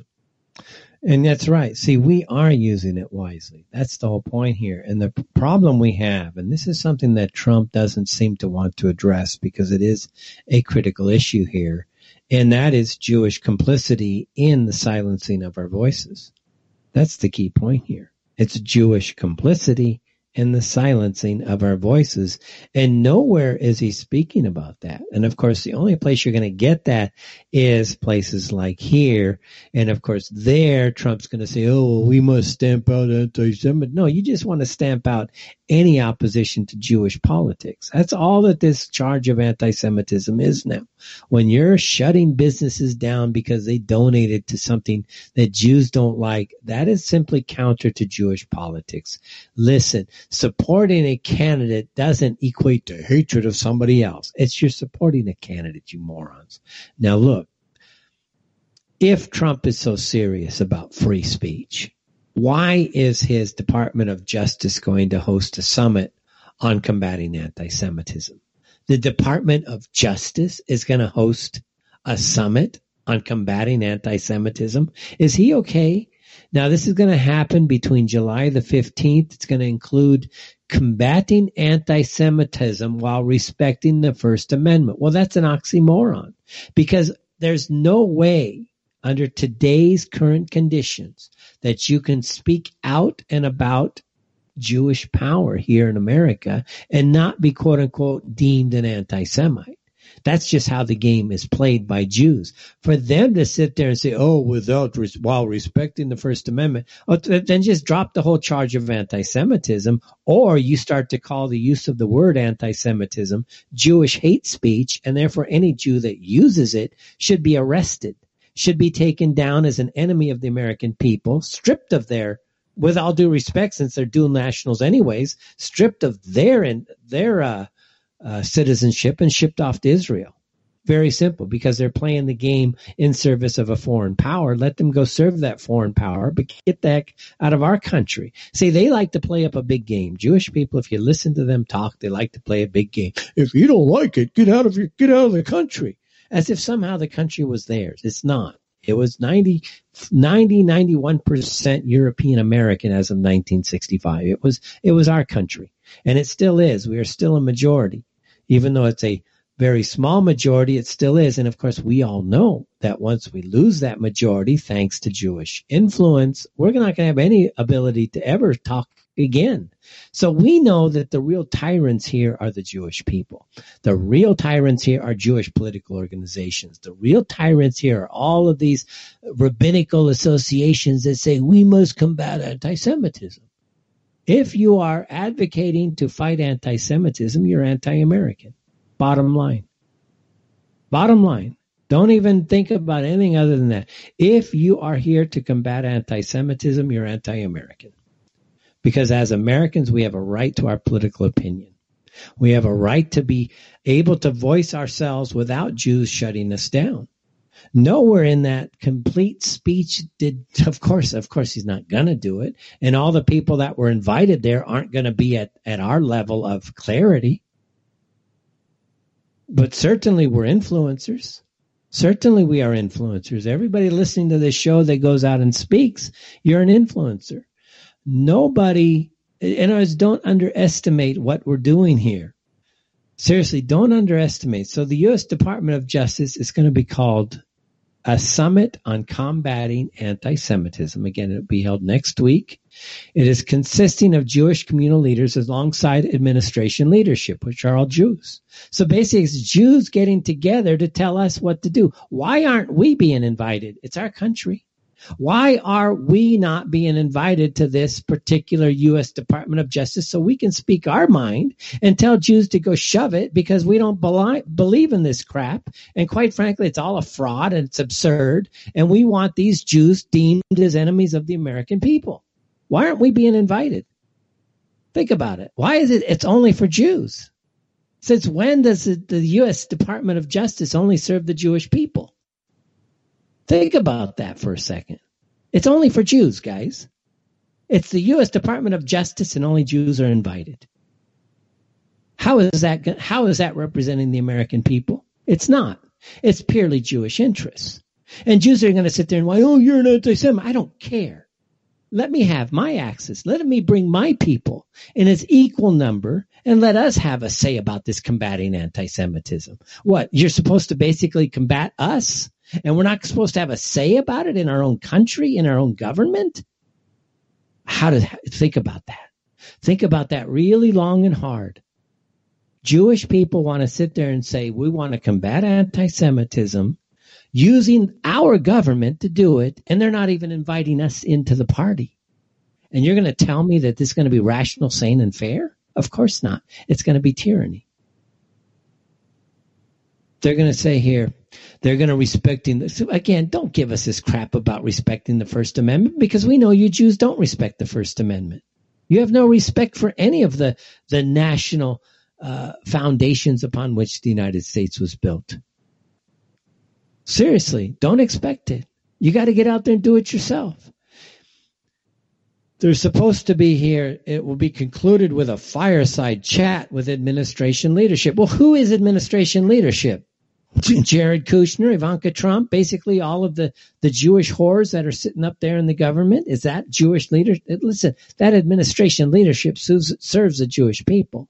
And that's right. See, we are using it wisely. That's the whole point here. And the p- problem we have, and this is something that Trump doesn't seem to want to address because it is a critical issue here, and that is Jewish complicity in the silencing of our voices. That's the key point here. It's Jewish complicity in the silencing of our voices. And nowhere is he speaking about that. And of course, the only place you're going to get that is places like here. And of course, there, Trump's going to say, oh, well, we must stamp out anti-Semitism. No, you just want to stamp out any opposition to Jewish politics. That's all that this charge of anti-Semitism is now. When you're shutting businesses down because they donated to something that Jews don't like, that is simply counter to Jewish politics. Listen, supporting a candidate doesn't equate to hatred of somebody else. It's you're supporting a candidate, you morons. Now look, if Trump is so serious about free speech, why is his Department of Justice going to host a summit on combating anti-Semitism? The Department of Justice is going to host a summit on combating anti-Semitism. Is he okay? Now, this is going to happen between July the fifteenth. It's going to include combating anti-Semitism while respecting the First Amendment. Well, that's an oxymoron, because there's no way under today's current conditions that you can speak out and about Jewish power here in America and not be, quote unquote, deemed an anti-Semite. That's just how the game is played by Jews. For them to sit there and say, oh, without, while respecting the First Amendment, oh, then just drop the whole charge of anti-Semitism, or you start to call the use of the word anti-Semitism Jewish hate speech, and therefore any Jew that uses it should be arrested, should be taken down as an enemy of the American people, stripped of their, with all due respect, since they're dual nationals anyways, stripped of their and their uh, uh, citizenship and shipped off to Israel. Very simple, because they're playing the game in service of a foreign power. Let them go serve that foreign power, but get the heck out of our country. See, they like to play up a big game. Jewish people, if you listen to them talk, they like to play a big game. If you don't like it, get out of your, get out of the country. As if somehow the country was theirs. It's not. It was ninety, ninety, ninety-one percent European American as of nineteen sixty-five. It was, it was our country, and it still is. We are still a majority, even though it's a very small majority. It still is. And of course, we all know that once we lose that majority, thanks to Jewish influence, we're not going to have any ability to ever talk again. So we know that the real tyrants here are the Jewish people. The real tyrants here are Jewish political organizations. The real tyrants here are all of these rabbinical associations that say we must combat anti-Semitism. If you are advocating to fight anti-Semitism, you're anti-American. Bottom line. Bottom line. Don't even think about anything other than that. If you are here to combat anti-Semitism, you're anti-American. Because as Americans, we have a right to our political opinion. We have a right to be able to voice ourselves without Jews shutting us down. Nowhere in that complete speech did, of course, of course, he's not going to do it. And all the people that were invited there aren't going to be at, at our level of clarity. But certainly we're influencers. Certainly we are influencers. Everybody listening to this show that goes out and speaks, you're an influencer. Nobody In other words, don't underestimate what we're doing here. Seriously, don't underestimate. So the U S Department of Justice is going to be called a Summit on Combating Anti-Semitism. Again, it'll be held next week. It is consisting of Jewish communal leaders alongside administration leadership, which are all Jews. So basically, it's Jews getting together to tell us what to do. Why aren't we being invited? It's our country. Why are we not being invited to this particular U S Department of Justice so we can speak our mind and tell Jews to go shove it because we don't beli- believe in this crap? And quite frankly, it's all a fraud and it's absurd. And we want these Jews deemed as enemies of the American people. Why aren't we being invited? Think about it. Why is it it's only for Jews? Since when does the, the U S Department of Justice only serve the Jewish people? Think about that for a second. It's only for Jews, guys. It's the U S Department of Justice and only Jews are invited. How is that, how is that representing the American people? It's not. It's purely Jewish interests. And Jews are going to sit there and why, oh, you're an anti-Semite. I don't care. Let me have my access. Let me bring my people in its equal number and let us have a say about this combating anti-Semitism. What? You're supposed to basically combat us? And we're not supposed to have a say about it in our own country, in our own government? How to think about that? Think about that really long and hard. Jewish people want to sit there and say, we want to combat anti-Semitism using our government to do it, and they're not even inviting us into the party. And you're going to tell me that this is going to be rational, sane, and fair? Of course not. It's going to be tyranny. They're going to say here, they're going to respecting this. Again, don't give us this crap about respecting the First Amendment because we know you Jews don't respect the First Amendment. You have no respect for any of the, the national uh, foundations upon which the United States was built. Seriously, don't expect it. You got to get out there and do it yourself. They're supposed to be here. It will be concluded with a fireside chat with administration leadership. Well, who is administration leadership? Jared Kushner, Ivanka Trump, basically all of the, the Jewish whores that are sitting up there in the government. Is that Jewish leadership? Listen, that administration leadership serves, serves the Jewish people.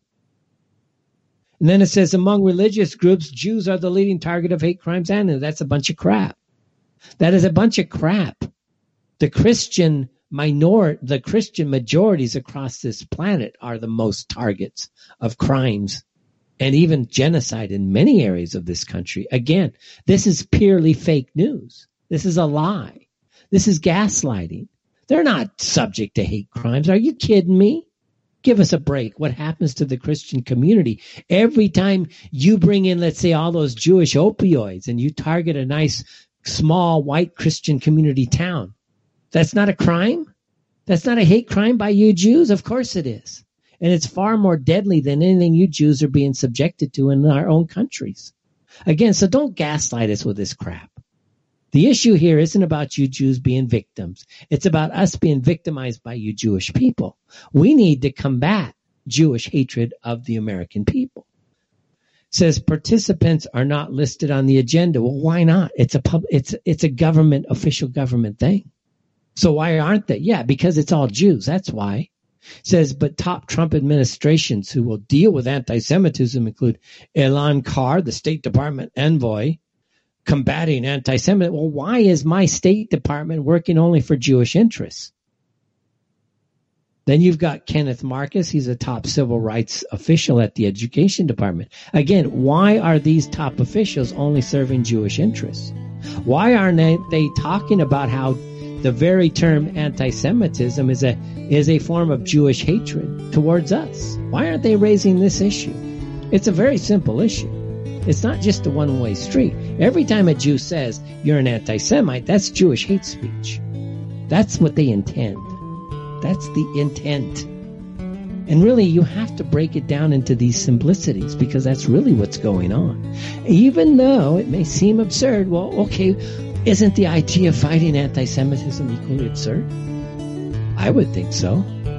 And then it says, among religious groups, Jews are the leading target of hate crimes. And that's a bunch of crap. That is a bunch of crap. The Christian minor, the Christian majorities across this planet are the most targets of crimes and even genocide in many areas of this country. Again, this is purely fake news. This is a lie. This is gaslighting. They're not subject to hate crimes. Are you kidding me? Give us a break. What happens to the Christian community? Every time you bring in, let's say, all those Jewish opioids and you target a nice, small, white Christian community town, that's not a crime? That's not a hate crime by you Jews? Of course it is. And it's far more deadly than anything you Jews are being subjected to in our own countries. Again, so don't gaslight us with this crap. The issue here isn't about you Jews being victims. It's about us being victimized by you Jewish people. We need to combat Jewish hatred of the American people. It says participants are not listed on the agenda. Well, why not? It's a pub, it's it's a government, official government thing. So why aren't they? Yeah, because it's all Jews. That's why. It says, but top Trump administrations who will deal with anti-Semitism include Elan Carr, the State Department envoy, combating anti-Semitism. Well, why is my State Department working only for Jewish interests? Then you've got Kenneth Marcus. He's a top civil rights official at the Education Department. Again, why are these top officials only serving Jewish interests? Why aren't they, they talking about how the very term anti-Semitism is a is a form of Jewish hatred towards us? Why aren't they raising this issue? It's a very simple issue. It's not just a one-way street. Every time a Jew says you're an anti-Semite, that's Jewish hate speech. That's what they intend. That's the intent. And really, you have to break it down into these simplicities because that's really what's going on. Even though it may seem absurd, well, okay, isn't the idea of fighting anti-Semitism equally absurd? I would think so.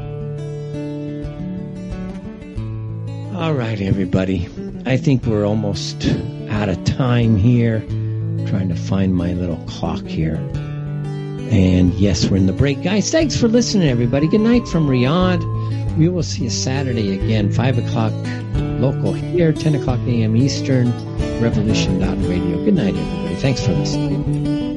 All right, everybody. I think we're almost out of time here. I'm trying to find my little clock here. And yes, we're in the break. Guys, thanks for listening, everybody. Good night from Riyadh. We will see you Saturday again, five o'clock local here, ten o'clock a.m. Eastern, revolution dot radio. Good night, everybody. Thanks for listening.